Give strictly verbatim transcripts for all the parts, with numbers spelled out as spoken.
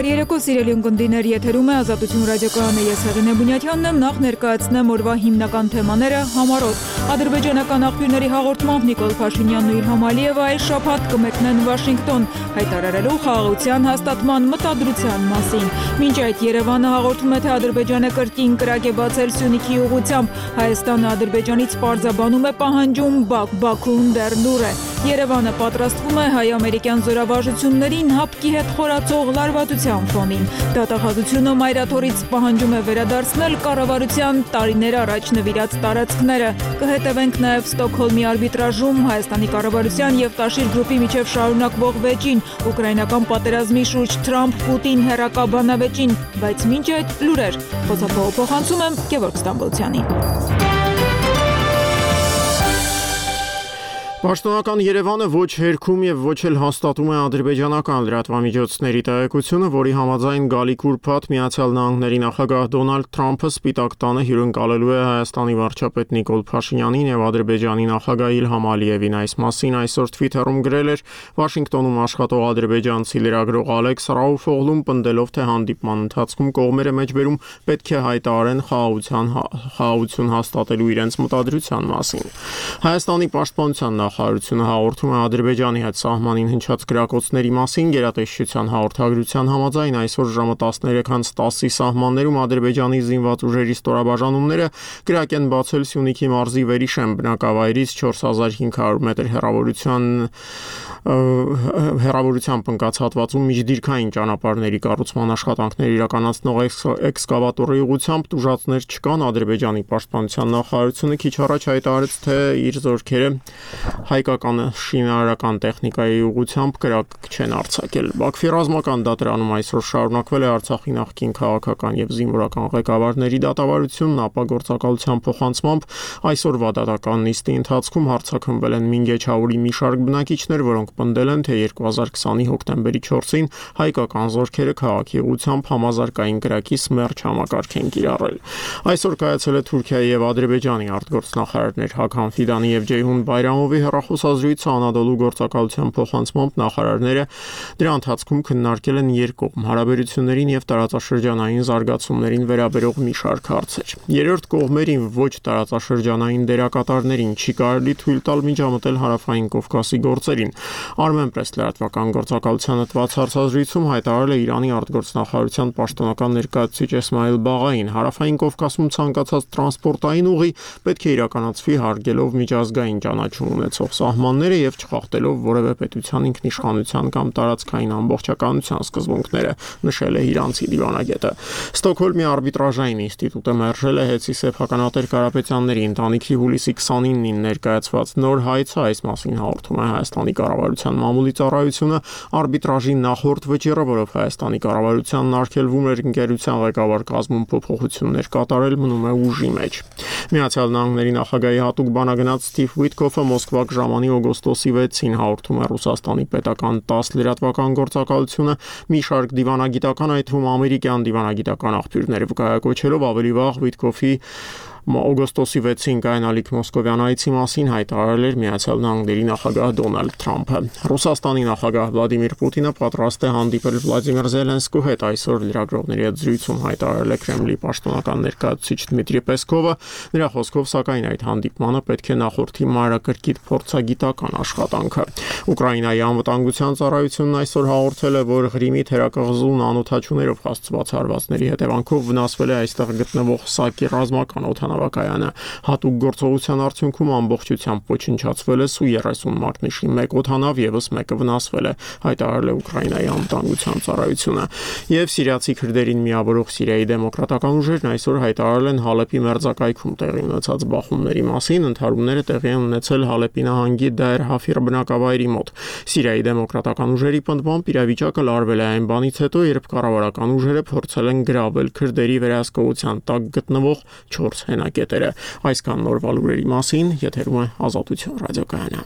Բարի երեկո, սիրելի ունկնդիրներ, եթերում է Ազատություն ռադիոկայանը, ես Հեղինե Բունյաթյանն եմ, նախ ներկայացնեմ օրվա հիմնական թեմաները համառոտ։ Ադրբեջանական աղբյուրների հաղորդմամբ Նիկոլ Փաշինյանն ու Իլհամ Ալիևը այս շաբաթ կմեկնեն Վաշինգտոն, հայտարարելով խաղաղության հաստատման մտադրության մասին։ Մինչ այդ Երևանը հաղորդում է, թե Ադրբեջանը կրկին կրակ է բացել Սյունիքի ուղղությամբ, Հայաստանը Ադրբեջանից պարզաբանում է պահանջում, Բաքուն դեռ լուռ է։ Երևանը պատրաստվում է հայ-ամերիկյան զորավարժություններին հապկի հետ խորացող լարվածության ֆոնին։ Դատախազությունը մայրաթորից պահանջում է վերադարձնել կառավարության տարիներ առաջ նվիրած տարածքները։ Կհետևենք նաև Ստոկհոլմի արբիտրաժում Հայաստանի կառավարության եւ Տաշիր գրուպի միջև շարունակվող վեճին, ուկրաինական պատերազմի շուրջ Թրամփ-Պուտին հերակա բանավեճին, բայց մինչ այդ լուրեր։ Խոսափողը փոխանցում եմ Գևորգ Ստամբոլցյանին։ Պաշտոնական Երևանը ոչ հերքում եւ ոչ էլ հաստատում է ադրբեջանական լրատվամիջոցների տեղեկությունը, որի համաձայն գալիք ուրբաթ Միացյալ Նահանգների նախագահ Դոնալդ Թրամփը Սպիտակ տանը հյուրընկալելու է Հայաստանի վարչապետ Նիկոլ Փաշինյանին եւ Ադրբեջանի նախագահ Իլհամ Ալիևին։ Այս մասին այսօր Twitter-ում գրել էր Վաշինգտոնում աշխատող ադրբեջանցի լրագրող Ալեքս Ռաուֆօղլուն, պնդելով, թե հանդիպման ընթացքում կողմերը մեջբերում պետք է հայտարարեն խաղաղության խաղաղություն հաստատելու իրենց մտադրության մասին։ Հայաստանի պաշտպանության Նախարարությունը հաղորդում է Ադրբեջանի հետ սահմանին հնչած գրակոծների մասին։ Գերատեսչության հաղորդագրության համաձայն այսօր ժամը տասներեքից տասի սահմաններում Ադրբեջանի զինված ուժերի ստորաբաժանումները կրակ են բացել Սյունիքի մարզի Վերիշեմ բնակավայրից չորս հազար հինգ հարյուր մետր հեռավորության հեռավորությամբ ընկած հատվածում միջդիրքային ճանապարհների կառուցման աշխատանքներ իրականացնող էքսկավատորի ուղղությամբ տուժածներ չկան։ Ադրբեջանի պաշտպանության նախարարությունը քիչ առաջ հայտարարեց, թե իր զորքերը հայկական շինարարական տեխնիկայի ուղղությամբ կրակ չեն արձակել։ Բաքվի ռազմական դատարանում այսօր շարունակվել է Արցախի նախկին քաղաքական եւ զինվորական ղեկավարների դատավարությունն, ապա գործակալության փոխանցմամբ այսօրվա դատական նիստի ընթացքում հարձակվվել են Մինգեչաուրի մի շարք բնակիչներ, որոնք պնդել են, թե երկու հազար քսանի հոկտեմբերի չորսին հայկական զորքերը քաղաքի ուղղությամբ համազարգային կրակի սմերջ համակարգ են կիրառել։ Այսօր կայացել է Թուրքիայի եւ Ադրբեջանի արտգործնախարարներ Հաքան Ֆիդանի եւ Ջեյհուն Բայրամովի հեռախոսազրույցը անադոլու գործակալության փոխանցմամբ նախարարները դրա ընթացքում քննարկել են երկկողմ հարաբերություններին եւ տարածաշրջանային զարգացումներին վերաբերող մի շարք հարցեր։ Երրորդ կողմերին ոչ տարածաշրջանային դերակատարներին չի կարելի թույլ տալ միջամտել հարավային Կովկասի գործերին։ Armenpress լրատվական գործակալությանը տված հարցազրույցում հայտարարել է Իրանի արտգործնախարարության պաշտոնական ներկայացուցիչ Էսմայել Բաղային, հարավային Կովկասում ցանկացած տրանսպորտային ուղի պետք է իրականացվի հարգելով միջազգային ճանաչում ունեցող սահմանները եւ չխախտելով որևէ պետության ինքնիշխանության կամ տարածքային ամբողջականության սկզբունքները, նշել է իրանցի դիվանագետը։ Ստոկհոլմի արբիտրաժային ինստիտուտը մերժել է Հեցի սեփականատեր Կարապետյանների ընտանիքի հուլիսի քսանինին ներկայացված նոր հայցը, այս մասին հաղորդում է Հայաստանի կառավարության մամուլի ծառայությունը։ Արբիտրաժի նախորդ վճիռը, որով Հայաստանի կառավարությանն արգելվում էր ընկերության ղեկավար կազմում փոփոխություններ կատարել, մնում է ուժի մեջ։ Միացյալ Նահանգների նախագահի հատուկ բանագնաց Սթիվ Ուիտկոֆը Մոսկվա ժամանի օգոստոսի վեցին հաղորդում է Ռուսաստանի պետական տաս լրատվական գործակալությունը մի շարք դիվանագիտական, այդ թվում ամերիկյան դիվանագիտական աղբյուրներ վկայակոչելով ավելի վաղ Ուիտկոֆի օգոստոսի վեցին կայանալիք մոսկովյան այցի մասին հայտարարել էր Միացյալ Նահանգների նախագահ Դոնալդ Թրամփը։ Ռուսաստանի նախագահ Վլադիմիր Պուտինը պատրաստ է հանդիպել Վլադիմիր Զելենսկու հետ, այսօր լրագրողների հետ զրույցում հայտարարել է Կրեմլի պաշտոնական ներկայացուցիչ Դմիտրի Պեսկովը։ Նրա խոսքով, սակայն, այդ հանդիպմանը պետք է նախորդի մանրակրկիտ փորձագիտական աշխատանքը։ Ուկրաինայի անվտանգության ծառայությունն այսօր հաղորդել է, որ Ղրիմի թերակղզուն անօդաչուներով հասցված հարվածների հետևանքով վնասվել է այստեղ գտնվող Սակի ռազմական օդանավակայանը։ Հատուկ գործողության արդյունքում ամբողջությամբ ոչնչացվել է Սու երեսուն մակնիշի մեկ օդանավ, եւս մեկը վնասվել է, հայտարարել է Ուկրաինայի անվտանգության ծառայությունը։ Եվ սիրիացի քրդերին միավորող Սիրիայի դեմոկրատական ուժերն այսօր հայտարարել են Հալեպի մերձակայքում տեղի ունեցած բախումների մասին։ Ընդհարումները տեղի են ունեցել Հալեպի նահանգի Դայր Հաֆիր բնակավայրի մոտ։ Սիրիայի դեմոկրատական ուժերի պնդմամբ իրավիճակը լարվել է այն բանից հետո, երբ կառավարական ուժերը փորձել են գրավել քրդերի վերահսկողության տակ գտնվող չորս հենակետերը։ Այսքան նորվա լուրերի մասին, եթերում է Ազատություն ռադիոկայանը։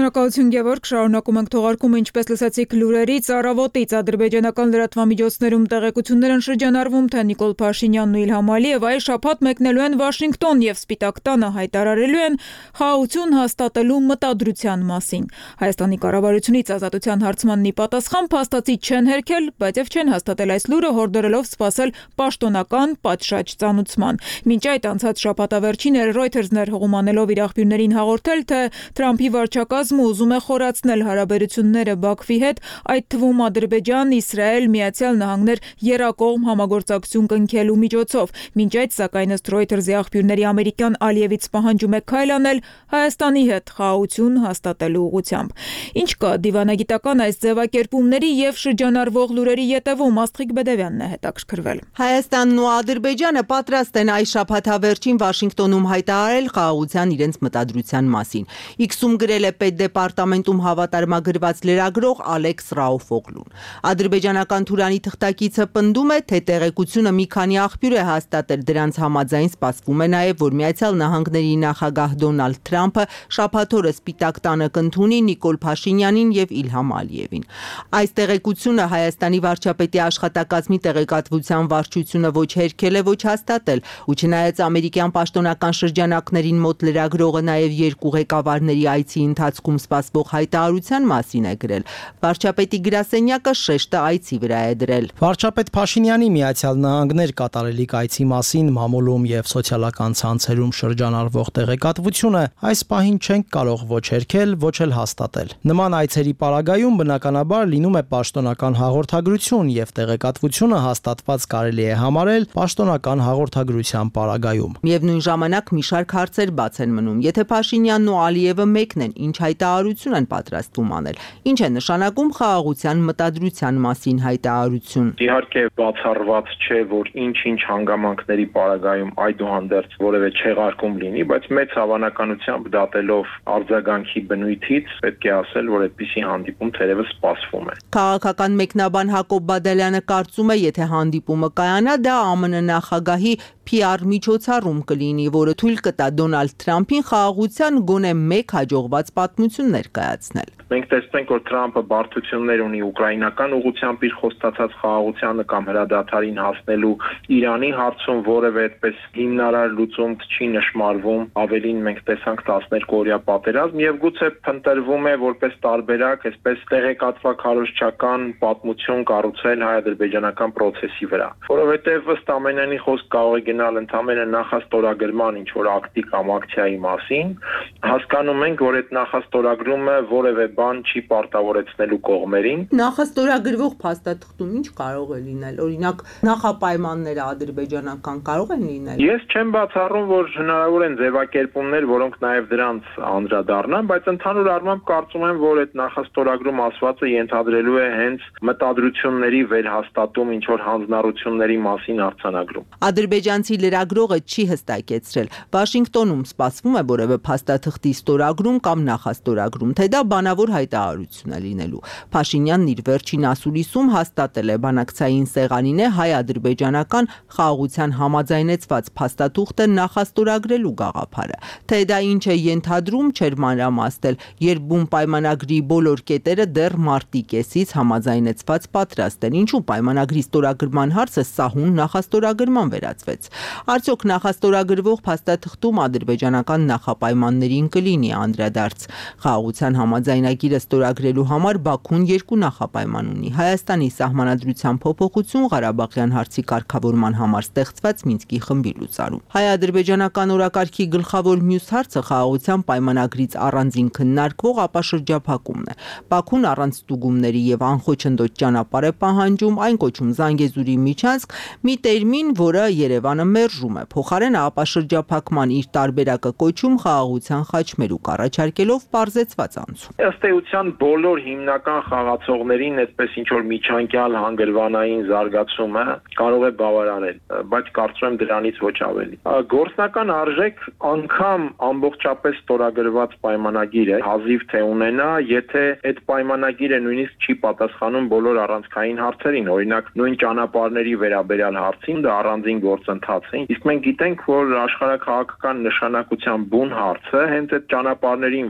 Շնորհակալություն Գևորգ, շարունակում ենք թողարկումը, ինչպես լսեցիք լուրերից, առավոտից ադրբեջանական լրատվամիջոցներում տեղեկություններ են շրջանառվում, թե Նիկոլ Փաշինյանն ու Իլհամ Ալիևը այս շաբաթ մեկնելու են Վաշինգտոն եւ Սպիտակ տանը հայտարարելու են խաղաղություն հաստատելու մտադրության մասին։ Հայաստանի կառավարությունից ազատության հարցմանն ի պատասխան փաստացի չեն հերքել, բայց եւ չեն հաստատել այս լուրը, հորդորելով սպասել պաշտոնական պատշաճ ծանուցման։ Մինչ այդ անցած շաբաթավերջին Reuters-ն էր հողում անելով իր աղբյուրներին հաղորդել, թե Թրամփի վարչակազմը ուզում է խորացնել հարաբերությունները Բաքվի հետ, այդ թվում Ադրբեջան, Իսրայել, Միացյալ Նահանգներ եռակողմ համագործակցություն կնքելու միջոցով։ Մինչ այդ, սակայն ըստ Reuters-ի աղբյուրների ամերիկյան Ալիևից պահանջում է քայլ անել Հայաստանի հետ խաղաղություն հաստատելու ուղղությամբ։ Ինչ կա դիվանագիտական այս ձևակերպումների եւ շրջանառվող լուրերի ետևում, Աստղիկ Բեդևյանն է հետաքրքրվել։ Հայաստանն ու Ադրբեջանը պատրաստ են այս շաբաթավերջին Վաշինգտոնում հայտարարել խաղաղության իրենց մտադրության մասին։ Իքսում գրել է Պետդեպարտամենտում հավատարմագրված լրագրող Ալեքս Ռաուֆօղլուն։ Ադրբեջանական Թուրանի թղթակիցը պնդում է, թե տեղեկությունը մի քանի աղբյուր է հաստատել, դրանց համաձայն սպասվում է նաև, որ Միացյալ Նահանգների նախագահ Դոնալդ Թրամփը շաբաթ օրը Սպիտակ տանը կընդունի Նիկոլ Փաշինյանին եւ Իլհամ Ալիևին։ Այս տեղեկությունը Հայաստանի վարչապետի աշխատակազմի տեղեկատվության վարչությունը ոչ հերքել է, ոչ հաստատել, ու չնայած ամերիկյան պաշտոնական շրջանակներին մոտ լրագրողը նաև երկու ղեկավարների այցի ընթացքում սպասվող հայտարարության մասին է գրել, վարչապետի գրասենյակը շեշտը այցի վրա է դրել։ Վարչապետ Փաշինյանի Միացյալ Նահանգներ կատարելիք այցի մասին մամուլում եւ սոցիալական ցանցերում շրջանառվող տեղեկատվությունը այս պահին չենք կարող ոչ հերքել, ոչ էլ հաստատել։ Նման այցերի պարագայում բնականաբար լինում է պաշտոնական հաղորդագրություն եւ տեղեկատվությունը հաստատված կարելի է համարել պաշտոնական հաղորդագրության պարագայում։ Միևնույն ժամանակ մի շարք հարցեր բաց են մնում։ Եթե Փաշինյանն ու Ալիևը մեկն են, ինչ հայտարարություն են պատրաստվում անել։ Ինչ է նշանակում խաղաղության մտադրության մասին հայտարարություն։ Իհարկե բացառված չէ, որ ինչ-ինչ հանգամանքների պարագայում այդուհանդերձ որևէ չեղարկում լինի, բայց մեծ հավանականությամբ դատելով արձագանքի բնույթից պետք է ասել, որ այդպիսի հանդիպում թերևս սպասվում է։ Քաղաքական մեկնաբան Հակոբ Բադալյանը կարծում է, եթե հանդիպումը կայանա, դա ԱՄՆ նախագահի P R միջոցառում կլինի, որը թույլ կտա Դոնալդ Թրամփին խաղաղության գոնե մեկ հաջողված պատմություն ներկայացնել։ Մենք տեսնենք, որ Թրամփը բարդություններ ունի ուկրաինական ուղղությամբ իր խոստացած խաղաղությանը կամ հրադադարին հասնելու Իրանի հարցում որևէ այդպես հիմնարար լուծում չի նշмарվում, ավելին մենք տեսանք տասներկու-օրյա պատերազմ եւ գուցե փնտրվում է որպես տարբերակ, այսպես տեղեկատվակ քարոզչական պատմություն կառուցել հայ-ադրբեջանական process-ի վրա, որովհետեւ ըստ ամենայնի խոսք կարող է գնալ ընդամենը նախաստորագրման ինչ որ ակտի կամ ակցիայի մասին, հասկանում ենք, որ այդ նախաստորագրումը որևէ բան չի պարտավորեցնելու կողմերին։ Նախաստորագրվող փաստաթղթում ինչ կարող է լինել, օրինակ նախապայմանները ադրբեջանական կարող են լինել։ Ես չեմ բացառում, որ հնարավոր են ձևակերպումներ, որոնք նաև դրանց անդրադառնան, բայց ընդհանուր առմամբ կարծում եմ, որ այդ նախաստորագրում ասվածը ենթադրելու է հենց մտադրությունների վերհաստատում, ինչ որ հանձնառությունների մասին արձանագրում։ Ադրբեջանցի լրագրողը չի հստակեցրել։ Վաշինգտոնում սպասվում է որևէ փաստաթղթի ստորագրում կամ նախաստորագրում, թե դա բանավոր հայտարարություն է լինելու։ Փաշինյանն իր վերջին ասուլիսում հաստատել է բանակցային սեղանին է հայ-ադրբեջանական խաղաղության համաձայնեցված փաստաթուղթը նախաստորագրելու գաղափարը։ Թե դա ինչ է ենթադրում, չէր մանրամասնել, երբ բուն պայմանագրի բոլոր կետերը դեռ մարտի կեսից համաձայնեցված պատրաստ են։ Ինչու պայմանագրի ստորագրման հարցը սահուն նախաստորագրման վերածվեց։ Արդյոք նախաստորագրվող փաստաթղթում ադրբեջանական նախապայմաններին կլինի անդրադարձ։ Խաղաղության համաձայնագիրը ստորագրելու համար Բաքուն երկու նախապայման ունի։ Հայաստանի սահմանադրության փոփոխություն, Ղարաբաղյան հարցի կարգավորման համար ստեղծված Մինսկի խմբի լուծարում։ Հայ-ադրբեջանական օրակարգի գլխավոր մյուս հարցը խաղաղության պայմանագրից առանձին քննարկվող ապաշրջափակումն է։ Բաքուն առանց ստուգումների եւ անխոչնդոտ ճանապարհ է պահանջում, այն կոչում Զանգեզուրի միջանցք, մի տերմին, որը Երևանը մերժում է։ Փոխարենը ապաշրջափակման իր տարբերակը կոչում խաղաղության խաչմերուկ առաջարկելով պարզեցված անցում։ Ըստ էության բոլոր հիմնական խաղացողներին այդպես ինչ որ միջանկյալ հանգրվանային զարգացումը կարող է բավարարել, բայց կարծում եմ դրանից ոչ ավելի։ Գործնական արժեք անգամ ամբողջապես ստորագրված պայմանագիր է, հազիվ թե ունենա, եթե այդ պայմանագիրը նույնիսկ չի պատասխանում բոլոր առանցքային հարցերին, օրինակ նույն ճանապարհների վերաբերյալ հարցին դա առանձին գործընթաց է։ Իսկ մենք գիտենք, որ աշխարհաքաղաքական նշանակության բուն հարցը հենց այդ ճանապարհներին վերաբերող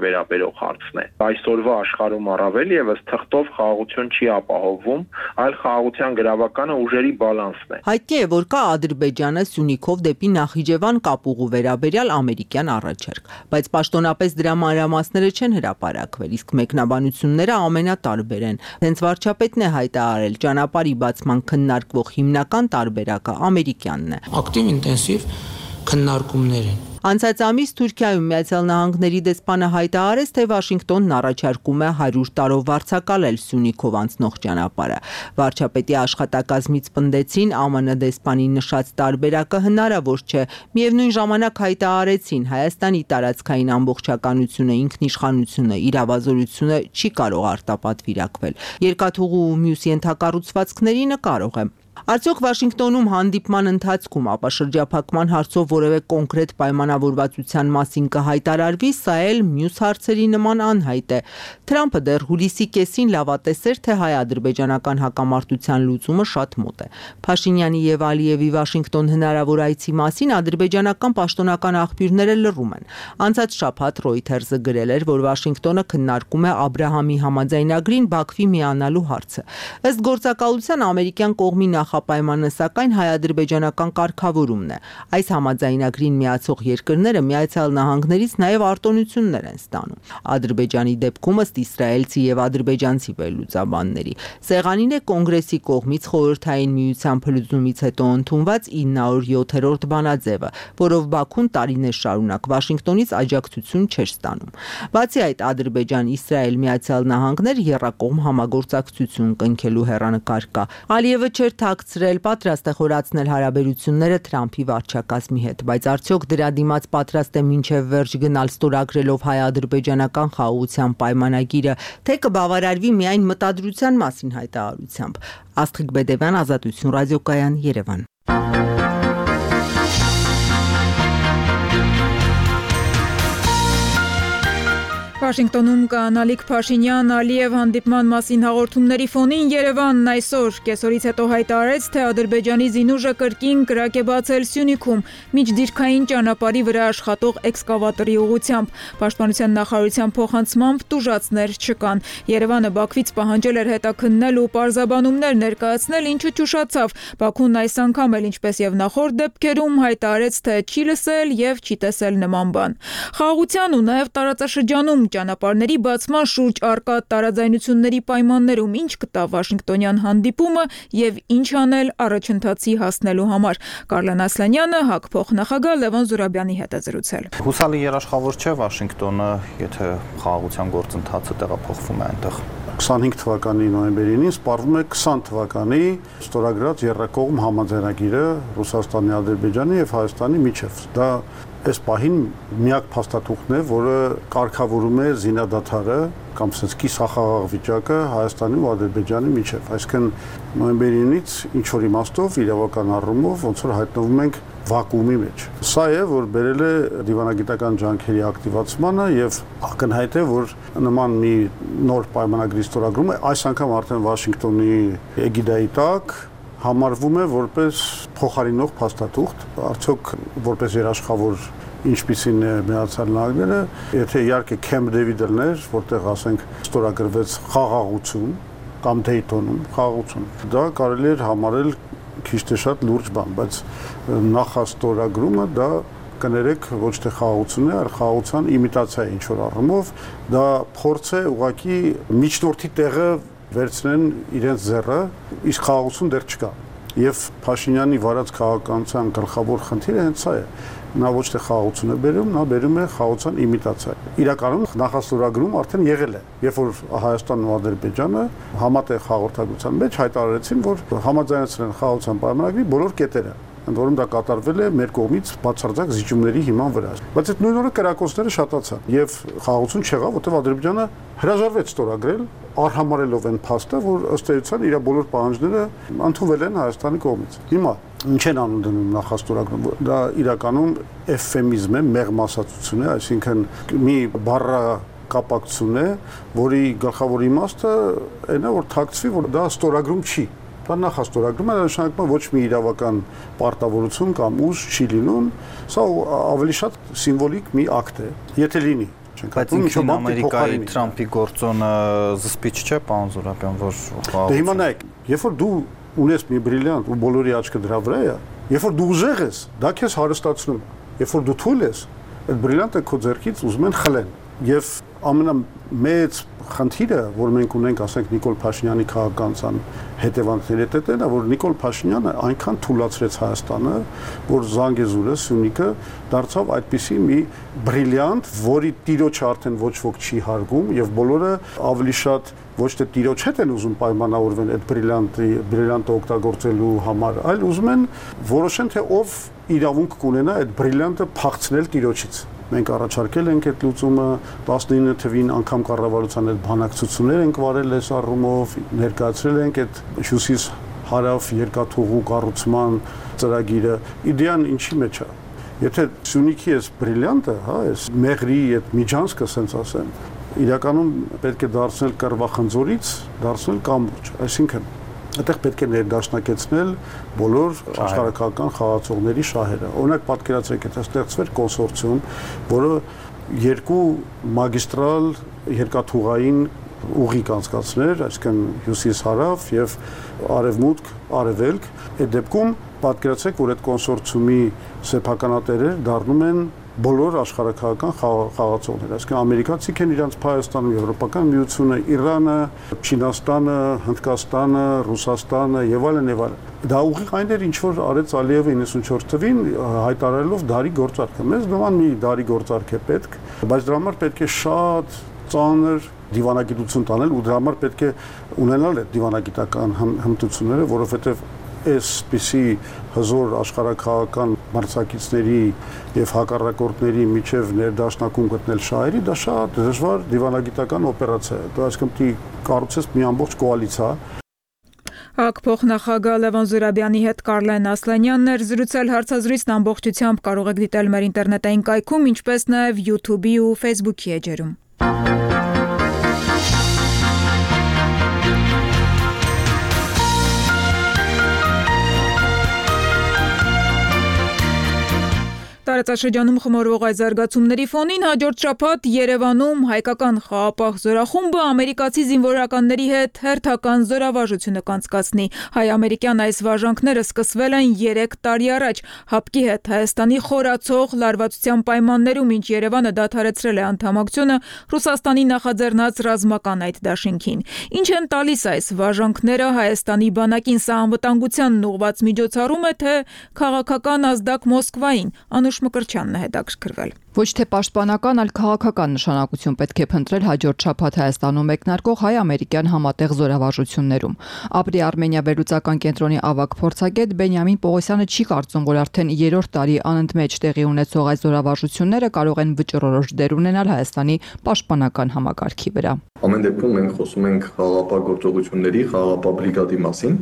վերաբերող հարցն է։ Այսօրվա աշխարհում առավել եւս թղթով խաղաղություն չի ապահովվում, այլ խաղաղության գրավականը ուժերի բալանսն է։ Հայտնի է, որ կա Ադրբեջանը Սյունիքով դեպի Նախիջևան կապուղու վերաբերյալ ամերիկյան առաջարկ, բայց պաշտոնապես դրա մանրամասները չեն հրապարակվել, իսկ մեկնաբանությունները ամենատարբեր են։ Հենց վարչապետն է հայտարարել, ճանապարհի բացման քննարկվող հիմնական տարբերակը ամերիկյանն է։ Ակտիվ ինտենսիվ քննարկումներ են։ Անցած ամիս Թուրքիայում Միացյալ Նահանգների դեսպանը հայտարարեց, թե Վաշինգտոնն առաջարկում է հարյուր տարով վարձակալել Սյունիքով անցնող ճանապարհը։ Վարչապետի աշխատակազմից պնդեցին, ԱՄՆ դեսպանի նշած տարբերակը հնարավոր չէ։ Միևնույն ժամանակ հայտարարեցին, Հայաստանի տարածքային ամբողջականությունը, ինքնիշխանությունը, իրավազորությունը չի կարող արտապատվիրակվել։ Երկաթուղու ու մյուս ենթակառուցվածքներին կարող է։ Արդյոք Վաշինգտոնում հանդիպման ընթացքում ապաշրջափակման հարցով որևէ կոնկրետ պայմանավորվածության մասին կհայտարարվի, սա էլ մյուս հարցերի նման անհայտ է։ Թրամփը դեռ հուլիսի կեսին լավատեսեր, թե հայ-ադրբեջանական հակամարտության լուծումը շատ մոտ է։ Փաշինյանի եւ Ալիևի Վաշինգտոն հնարավոր այցի մասին ադրբեջանական պաշտոնական աղբյուրները լռում են։ Անցած շաբաթ Reuters-ը գրել էր, որ Վաշինգտոնը քննարկում է Աբրահամի համաձայնագրին Բաքվի միանալու հարցը։ Ըստ գործակալության ամերիկյան կողմի նախապայմանը սակայն հայ-ադրբեջանական կարգավորումն է։ Այս համաձայնագրին միացող երկրները Միացյալ Նահանգներից նաև արտոնություններ են ստանում։ Ադրբեջանի դեպքում ըստ իսրայելցի եւ ադրբեջանցի վերլուծաբանների սեղանին է կոնգրեսի կողմից խորհրդային միության փլուզումից հետո ընդունված ինը հարյուր յոթերորդ բանաձևը, որով Բաքուն տարիներ շարունակ Վաշինգտոնից աջակցություն չէր ստանում։ Բացի այդ, Ադրբեջան-Իսրայել Միացյալ Նահանգներ եռակողմ համագործակցություն կնքելու հեռանկար կա։ Ալիևը չէր թաքցրել, պատրաստ է խորացնել հարաբերությունները Թրամփի վարչակազմի հետ, բայց արդյոք դրա դիմաց պատրաստ է մինչև վերջ գնալ ստորագրելով հայ-ադրբեջանական խաղաղության պայմանագիրը, թե կբավարարվի միայն մտադրության մասին հայտարարությամբ։ Աստղիկ Բեդևյան, Ազատություն ռադիոկայան, Երևան։ Վաշինգտոնում կանալիք Փաշինյան Ալիև հանդիպման մասին հաղորդումների ֆոնին Երևանն այսօր կեսօրից հետո հայտարարեց, թե Ադրբեջանի զինուժը կրկին կրակ է բացել Սյունիքում միջդիրքային ճանապարհի վրա աշխատող էքսկավատորի ուղղությամբ։ Պաշտպանության նախարարության փոխանցմամբ տուժածներ չկան։ Երևանը Բաքվից պահանջել էր հետաքննել ու պարզաբանումներ ներկայացնել, ինչը ճուշացավ։ Բաքուն այս անգամ էլ ինչպես եւ նախորդ դեպքերում հայտարարեց, թե չի լսել եւ չի տեսել նման բան։ Խաղաղության ու նաեւ տարածաշրջանում ճանապարհների բացման շուրջ արկա տարաձայնությունների պայմաններում ինչ կտա Վաշինգտոնյան հանդիպումը եւ ինչ անել առաջընթացի հասնելու համար։ Կարլեն Ասլանյանը հակփոխ նախագահ Լևոն Զուրաբյանի հետ է զրուցել։ Հուսալի երաշխավոր չէ Վաշինգտոնը, եթե խաղաղության գործընթացը տեղափոխվում է այնտեղ։ քսանհինգ թվականի նոյեմբերին սպառվում է քսան թվականի ստորագրած եռակողմ համաձայնագիրը Ռուսաստանի, Ադրբեջանի եւ Հայաստանի միջև։ Դա այս պահին միակ փաստաթուղթն է, որը կարգավորում է զինադադարը կամ ասած կիսախաղաղ վիճակը Հայաստանի ու Ադրբեջանի միջև։ Այսինքն նոյեմբերինից ինչ որ իմաստով իրավական առումով ոնց որ հայտնվում ենք վակուումի մեջ։ Սա է, որ բերել է դիվանագիտական ջանքերի ակտիվացմանը եւ ակնհայտ է, որ նման մի նոր պայմանագրի ստորագրումը այս անգամ արդեն Վաշինգտոնի էգիդայի տակ համարվում է որպես փոխարինող փաստաթուղթ, արդյոք որպես երաշխավոր ինչպիսին է Միացյալ Նահանգները, եթե իհարկե Քեմփ Դեվիդն, որտեղ ասենք ստորագրվեց խաղաղություն կամ Դեյթոնում խաղաղություն, դա կարելի էր համարել քիչ թե շատ լուրջ բան, բայց նախաստորագրումը դա կներեք ոչ թե խաղաղություն է, այլ խաղաղության իմիտացիա է ինչ որ առումով, դա փորձ է ուղղակի միջնորդի տեղը վերցնեն իրենց ձեռը, իսկ խաղաղություն դեռ չկա։ Եվ Փաշինյանի վարած քաղաքականության գլխավոր խնդիրը հենց սա է։ Նա ոչ թե խաղաղություն է բերում, նա բերում է խաղաղության իմիտացիա։ Իրականում նախաստորագրում արդեն եղել է, երբ որ Հայաստանն ու Ադրբեջանը համատեղ հաղորդակցության մեջ հայտարարեցին, որ համաձայնեցել են խաղաղության պայմանագրի բոլոր կետերը, ընդ որում դա կատարվել է մեր կողմից բացարձակ զիջումների հիման վրա։ Բայց այդ նույն օրը կրակոցները շատացան եւ խաղաղություն չեղավ, որտեղ Ադրբեջանը հրաժարվեց ստորագրել, արհամարելով այն փաստը, որ ըստ էության իր բոլոր պահանջները ընդունվել են Հայաստանի կողմից։ Հիմա ինչ են անում դնում նախաստորագրում, դա իրականում էվֆեմիզմ է, մեղմասացություն է, այսինքն մի բառա կապակցություն է, որի գլխավոր իմաստը այն է, որ թաքցվի, որ դա ստորագրում չի։ Դա նախաստորագրում է, նշանակում ոչ մի իրավական պարտավորություն կամ ուժ չի լինում, սա ավելի շատ սիմվոլիկ մի ակտ է։ Եթե լինի, չենք Բայց հատում, ինքն Ամերիկայի Թրամփի գործոնը զսպիչ չէ, պարոն Զուրաբյան, որ Դե հիմա նայեք, երբ որ դու ունես մի բրիլիանտ ու բոլորի աչքը դրա վրա է, երբ որ դու ուժեղ ես, դա քեզ հարստացնում է։ Երբ որ դու թույլ ես, այդ բրիլիանտը քո ձեռքից ուզում են խլեն։ Եվ ամենամեծ խնդիրը, որ մենք ունենք, ասենք Նիկոլ Փաշինյանի քաղաքականության հետևանքների հետ է, որ Նիկոլ Փաշինյանը այնքան թուլացրեց Հայաստանը, որ Զանգեզուրը, Սյունիքը դարձավ այդպիսի մի բրիլիանտ, որի տիրոջը արդեն ոչ ոք չի հարգում եւ բոլորը ավելի շատ ոչ թե տիրոջ հետ են ուզում պայմանավորվեն այդ բրիլիանտի բրիլիանտը օգտագործելու համար, այլ ուզում են որոշեն թե ով իրավունք կունենա այդ բրիլիանտը փախցնել տիրոջից։ Մենք առաջարկել ենք այդ լուծումը տասնինը թվին անգամ կառավարության այդ բանակցություններ ենք վարել այս առումով, ներկայացրել ենք այդ հյուսիս հարավ երկաթուղու կառուցման ծրագիրը։ Իդեան ինչի մեջ է։ Եթե Սյունիքի այս բրիլիանտը, հա, այս մեղրի այդ միջանցքը, ասենց ասեմ, իրականում պետք է դարձնել Կռվախնձորից, դարձնել կամուրջ, այսինքն այդտեղ պետք է ներդաշնակեցնել բոլոր աշխարհակական խաղացողների շահերը։ Օրինակ պատկերացրեք, եթե ստեղծվեր կոնսորցիում, որը երկու մագիստրալ երկաթուղային ուղի կանցկացներ, այսինքն հյուսիս-հարավ եւ արևմուտք-արևելք, այդ դեպքում պատկերացրեք, որ այդ կոնսորցիումի սեփականատերերը դառնում են բոլոր աշխարհակական խաղացողներ, այսինքն ամերիկացիք են իրանց Հայաստանում, Եվրոպական միությունը, Իրանը, Չինաստանը, Հնդկաստանը, Ռուսաստանը եւ այլն եւ այլն։ Դա ուղիղ այն էր, ինչ որ արեց Ալիևը իննսունչորդ թվին հայտարարելով դարի գործարքը։ Մեզ նման մի դարի գործարք է պետք, բայց դրա համար պետք է շատ ծանր դիվանագիտություն տանել ու դրա համար պետք է ունենալ այդ դիվանագիտական հմտությունները, որովհետեւ այսպիսի հզոր աշխարհակահաղական մրցակիցների եւ հակառակորդների միջև ներդաշնակում գտնել շահերի, դա շատ դժվար դիվանագիտական օպերացիա է։ Դա այսինքն պիտի կառուցես մի ամբողջ կոալիցիա։ ՀԱԿ փոխնախագահ Լևոն Զուրաբյանի հետ Կարլեն Ասլանյանն էր զրուցել հարցազրույցն ամբողջությամբ կարող եք դիտել մեր ինտերնետային կայքում, ինչպես նաեւ YouTube-ի ու Facebook-ի էջերում։ Տարածաշրջանում խմորվող այս զարգացումների ֆոնին հաջորդ շաբաթ Երևանում հայկական խաղապահ զորախումբը ամերիկացի զինվորականների հետ հերթական զորավարժությունը կանցկացնի։ Հայ-ամերիկյան այս վարժանքները սկսվել են երեք տարի առաջ։ ՀԱՊԿ-ի հետ Հայաստանի խորացող լարվածության պայմաններում, ինչ Երևանը դադարեցրել է անդամակցությունը Ռուսաստանի նախաձեռնած ռազմական այդ դաշինքին։ Ինչ են տալիս այս վարժանքները Հայաստանի բանակին, սա անվտանգությանն ուղղված միջոցառում է, թե քաղաքական ազդակ Մոսկվային։ Անուշ Մկրտչյանն է հետաքրքրվել։ Ոչ թե պաշտպանական, այլ քաղաքական նշանակություն պետք է փնտրել հաջորդ շաբաթ Հայաստանում մեկնարկող հայ-ամերիկյան համատեղ զորավարժություններում։ Ապրի Արմենիա վերլուծական կենտրոնի ավագ փորձագետ Բենյամին Պողոսյանը չի կարծում, որ արդեն երրորդ տարի անընդմեջ տեղի ունեցող այս զորավարժությունները կարող են վճռորոշ դեր ունենալ Հայաստանի պաշտպանական համակարգի վրա։ Ամեն դեպքում մենք խոսում ենք խաղաղապահ գործողությունների, խաղաղապահ բրիգադի մասին։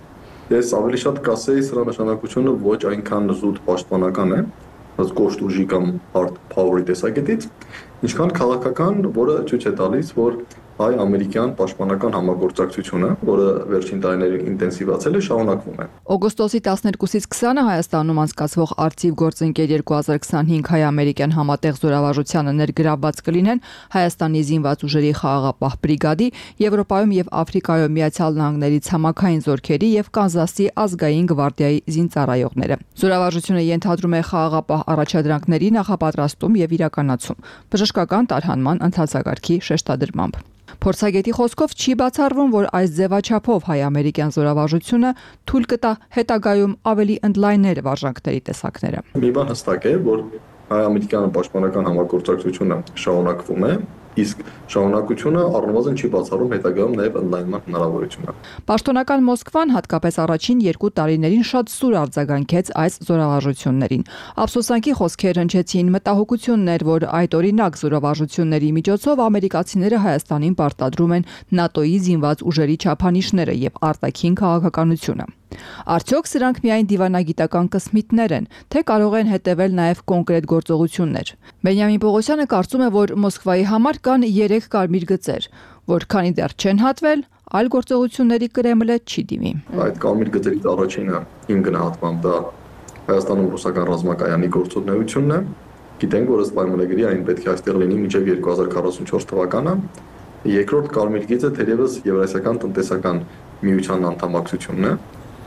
Ես ավելի շատ կասեի, սրա նշանակությունը ոչ այնքան զուտ պաշտպանական է, կոշտ ուժի կամ hard power-ի տեսակետից, ինչքան քաղաքական, որը ցույց է տալիս, որ հայ-ամերիկյան պաշտպանական համագործակցությունը, որը վերջին տարիներին ինտենսիվացել է, շարունակվում է։ Օգոստոսի տասներկուսից քսանը Հայաստանում անցկացվող Արցիվ գործընկեր երկու հազար քսանհինգ հայ-ամերիկյան համատեղ զորավարժությանը ներգրավված կլինեն Հայաստանի զինված ուժերի խաղաղապահ բրիգադի, Եվրոպայում եւ Աֆրիկայում Միացյալ Նահանգների ցամաքային զորքերի եւ Կանզասի ազգային գվարդիայի զինծառայողները։ Զորավարժությունը ենթադրում է խաղաղապահ առաջադրանքների նախապատրաստում եւ իրականացում, բժշկական տարհանման ընթացակարգի շեշտադրմամբ։ Փորձագետի խոսքով չի բացառվում, որ այս ձևաչափով հայ-ամերիկյան զորավարժությունը թույլ կտա հետագայում ավելի ընդլայնել վարժանքների տեսակները։ Մի բան հստակ է, որ հայ-ամերիկյան պաշտպանական համագործակցությունը շարունակվում է, իսկ շարունակությունը առնվազն չի բացառում հետագայում նաև ընդլայնման հնարավորությունը։ Պաշտոնական Մոսկվան հատկապես առաջին երկու տարիներին շատ սուր արձագանքեց այս զորավարժություններին։ Ափսոսանքի խոսքեր հնչեցին, մտահոգություններ, որ այդ օրինակ զորավարժությունների միջոցով ամերիկացիները Հայաստանին պարտադրում են ՆԱՏՕ-ի զինված ուժերի չափանիշները եւ արտաքին քաղաքականությունը։ Արդյոք սրանք միայն դիվանագիտական կսմիթներ են, թե կարող են հետևել նաև կոնկրետ գործողություններ։ Բենյամին Պողոսյանը կարծում է, որ Մոսկվայի համար կան երեք կարմիր գծեր, որ քանի դեռ չեն հատվել, այլ գործողությունների Կրեմլը չի դիմի։ Այդ կարմիր գծերից առաջինը իմ գնահատմամբ դա Հայաստանում ռուսական ռազմակայանի գործունեությունն է, Գիտենք, որ ըստ պայմանագրի այն պետք է այստեղ լինի մինչև երկու հազար քառասունչորս թվականը։ Երկրորդ կարմիր գիծը թերևս Եվրասիական տնտեսական միության անդամակցությունն է,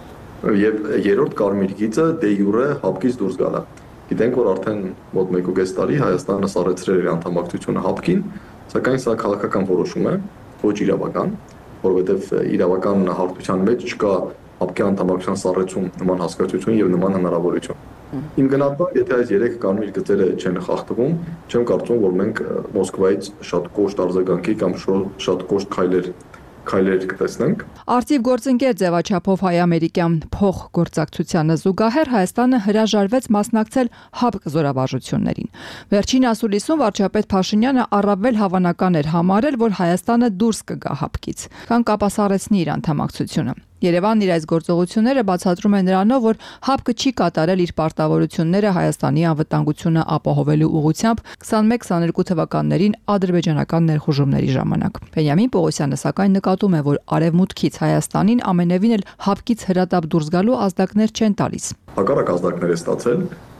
եւ երրորդ կարմիր գիծը դե յուրե հապկից դուրս գալը։ Գիտենք, որ արդեն մոտ մեկ ու կես տարի Հայաստանը սառեցրել է անդամակցությունը հապկին, սակայն սա քաղաքական որոշում է, ոչ իրավական, որովհետեւ իրավական հարթության մեջ չկա հապկի անդամակցության սառեցում նման հասկացություն եւ նման հնարավորություն։ Իմ գնահատմամբ, եթե այս երեք կարմիր գծերը չեն խախտվում, չեմ կարծում, որ մենք Մոսկվայից շատ կոշտ արձագանքի կամ շատ կոշտ քայլեր քայլեր կտեսնենք։ Արծիվ գործընկեր ձևաչափով հայ-ամերիկյան փոխգործակցությանը զուգահեռ Հայաստանը հրաժարվեց մասնակցել հապկ զորավարժություններին։ Վերջին ասուլիսում վարչապետ Փաշինյանը առավել հավանական էր համարել, որ Հայաստանը դուրս կգա հապկից, քան կապասառեցնի իր անդամակցությունը։ Երևանն իր այս գործողությունները բացատրում է նրանով, որ հապկը չի կատարել իր պարտավորությունները Հայաստանի անվտանգությունը ապահովելու ուղղությամբ քսանմեկ քսաներկու թվականներին ադրբեջանական ներխուժումների ժամանակ։ Բենյամին Պողոսյանը սակայն նկատում է, որ արևմուտքից Հայաստանին ամենևին էլ հապկից հրատապ դուրս գալու ազդակներ չեն տալիս։ Հակառակ ազդակներ է ստացել,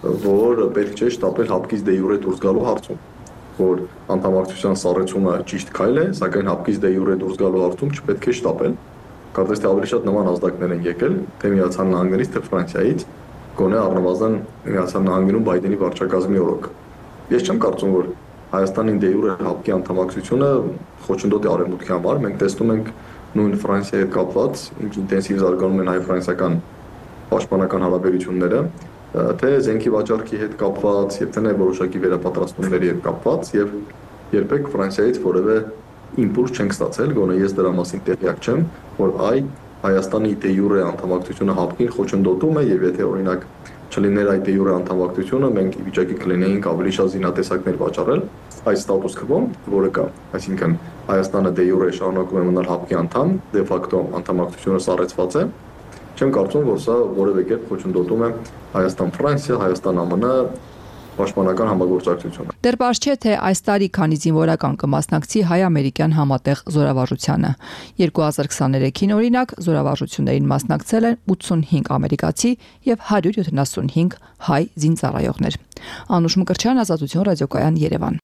որ պետք չէ շտապել հապկից դե յուրե դուրս գալու հարցում, որ անդամակցության սառեցումը ճիշտ քայլ է, սակայն հապկից դե յուրե դուրս գալու հարցում չպետք է շտապել։ Կարծես թե ավելի շատ նման ազդակներ են եկել թե Միացյալ Նահանգներից, թե Ֆրանսիայից, գոնե առնվազն Միացյալ Նահանգներում Բայդենի վարչակազմի օրոք։ Ես չեմ կարծում, որ Հայաստանի դե յուրե հապկի անդամակցությունը խոչընդոտ է արևմուտքի համար։ Մենք տեսնում ենք նույն Ֆրանսիայի հետ կապված, ինչ ինտենսիվ զարգանում են հայ-ֆրանսիական պաշտպանական հարաբերությունները, թե զենքի վաճառքի հետ կապված, եւ թե նաեւ որոշակի վերապատրաստումների հետ կապված, եւ երբեք Ֆրանսիայից որևէ իմպուլս չենք ստացել, գոնե ես դրա մասին տեղյակ չեմ, որ այ Հայաստանի դե յուրե անդամակցությունը հապկին խոչընդոտում է եւ եթե օրինակ չլիներ այդ դե յուրե անդամակցությունը, մենք ի վիճակի կլինեինք ավելի շատ զինատեսակներ վաճառել այս ստատուս քվոն, որը կա, այսինքն Հայաստանը դե յուրե շարունակում է մնալ հապկի անդամ, դե ֆակտո անդամակցությունը սառեցված է։ Չեմ կարծում, որ սա որևէ կերպ խոչընդոտում է Հայաստան-Ֆրանսիա, Հայաստան-ԱՄՆ պաշտպանական համագործակցությունը։ Դեռ պարզ չէ, թե այս տարի քանի զինվորական կմասնակցի հայ-ամերիկյան համատեղ զորավարժությանը։ երկու հազար քսաներեքին օրինակ զորավարժություններին մասնակցել են ութսունհինգ ամերիկացի եւ հարյուր յոթանասունհինգ հայ զինծառայողներ։ Անուշ Մկրտչյան, Ազատություն ռադիոկայան, Երևան։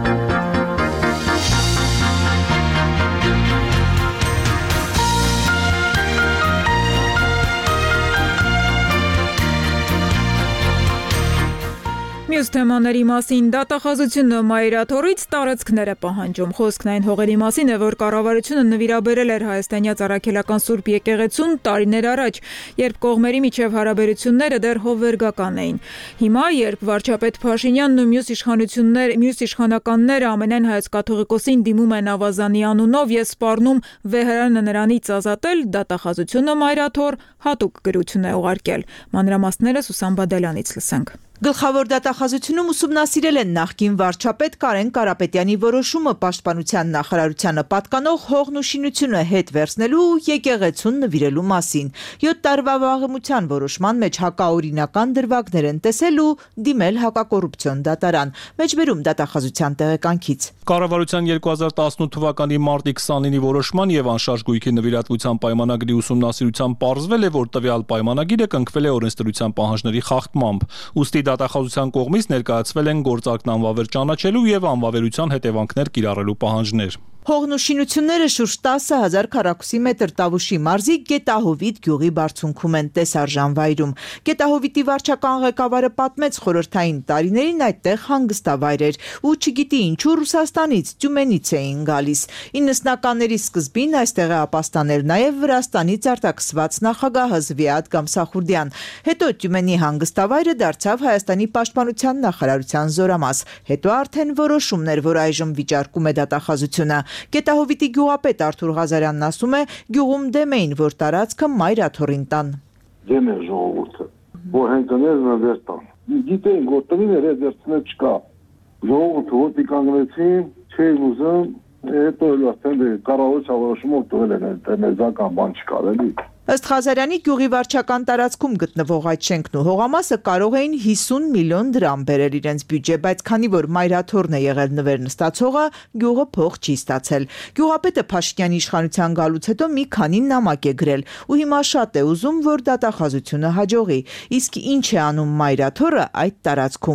Մյուս թեմաների մասին դատախազությունը մայրաթորից տարածքներ է պահանջում։ Խոսքն այն հողերի մասին է, որ կառավարությունը նվիրաբերել էր հայաստանյաց առաքելական Սուրբ եկեղեցուն տարիներ առաջ, երբ կողմերի միջև հարաբերությունները դեռ հովվերգական էին։ Հիմա, երբ վարչապետ Փաշինյանն ու մյուս իշխանություններ, մյուս իշխանականները ամենայն հայոց կաթողիկոսին դիմում են ավազանի անունով եւ սպառնում վեհարանը նրանից ազատել, դատախազությունը մայրաթոր հատուկ գրություն է ուղարկել։ Մանրամասները Սուսան Բադալյանից լսենք։ Գլխավոր դատախազությունում ուսումնասիրել են նախկին վարչապետ Կարեն Կարապետյանի որոշումը պաշտպանության նախարարությանը պատկանող հողն ու շինությունը հետ վերցնելու ու եկեղեցուն նվիրելու մասին։ յոթ տարվա վաղեմության որոշման մեջ հակաօրինական դրվագներ են տեսել ու դիմել հակակոռուպցիոն դատարան։ Մեջբերում դատախազության տեղեկանքից։ Կառավարության երկու հազար տասնութ թվականի մարտի քսանինի որոշման եւ անշարժ գույքի նվիրատվության պայմանագրի ուսումնասիրությամբ պարզվել է, որ տվյալ պայմանագիրը կնքվել է օրենսդրության պահանջների խախտմամբ։ Ուստի դատախազության կողմից ներկայացվել են գործակն անվավեր ճանաչելու եւ անվավերության հետևանքներ կիրառելու պահանջներ։ Հողն ու շինությունները շուրջ տասը հազար քառակուսի մետր Տավուշի մարզի Գետահովիտ գյուղի բարձունքում են տեսարժան վայրում։ Գետահովիտի վարչական ղեկավարը պատմեց խորհրդային տարիներին այդտեղ հանգստավայր էր ու չգիտի ինչու Ռուսաստանից, Տյումենից էին գալիս։ իննսնականների սկզբին այստեղ է ապաստանել նաև Վրաստանից արտաքսված նախագահ Զվիատ Գամսախուրդյան։ Հետո Տյումենի հանգստավայրը դարձավ Հայաստանի պաշտպանության նախարարության զորամաս։ Հետո արդեն որոշումներ, որ այժմ վիճարկում է դատախազությունը։ Գետահովիտի գյուղապետ Արթուր Ղազարյանն ասում է, գյուղում դեմ էին, որ տարածքը մայրաթորին տան։ Դեմ է ժողովուրդը, որ հենքներն դեր տան։ Գիտեին, որ տնիներ է դերցնել չկա։ Ժողովուրդը ոտի կանգնեցին, չէին ուզում, հետո էլ ասեն կառավարության որոշումով տվել են, ներզական բան չկար էլի։ Ըստ Ղազարյանի գյուղի վարչական տարածքում գտնվող այդ շենքն ու հողամասը կարող էին հիսուն միլիոն դրամ բերել իրենց բյուջե, բայց քանի որ մայրաթորն է եղել նվերն ստացողը, գյուղը փող չի ստացել։ Գյուղապետը Փաշինյանի իշխանության գալուց հետո մի քանի նամակ է գրել ու հիմա շատ է ուզում, որ դատախազությունը հաջողի։ Իսկ ինչ է անում մայրաթորը այդ տարածքում։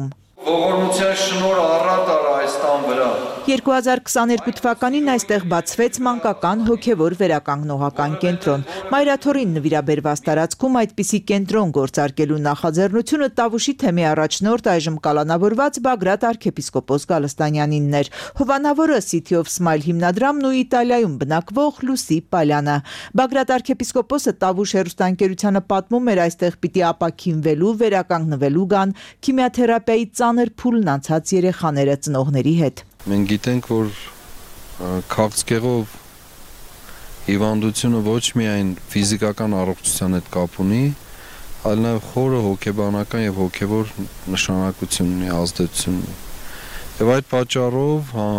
Ողորմության շնորհ առատ արա այս տան վրա։ երկու հազար քսաներկու թվականին այստեղ բացվեց մանկական հոգևոր վերականգնողական կենտրոն։ Մայրաթորին նվիրաբերված տարածքում այդպիսի կենտրոն գործարկելու նախաձեռնությունը Տավուշի թեմի առաջնորդ այժմ կալանավորված Բագրատ arczepiskopos Գալստանյանինն էր։ Հովանավորը City of Smile հիմնադրամն ու Իտալիայում բնակվող Լուսի Պալյանը։ Բագրատ arczepiskoposը Տավուշ հեռուստաընկերությանը պատմում էր այստեղ պիտի ապաքինվելու, վերականգնվելու գան քիմիաթերապիայի ծանր փուլն անցած երեխաները ծնողների հետ։ Մենք գիտենք, որ քաղցկեղով հիվանդությունը ոչ միայն ֆիզիկական առողջության հետ կապ ունի, այլ նաև խորը հոգեբանական եւ հոգեվոր նշանակություն ունի, ազդեցություն ունի։ Եվ այդ պատճառով հա,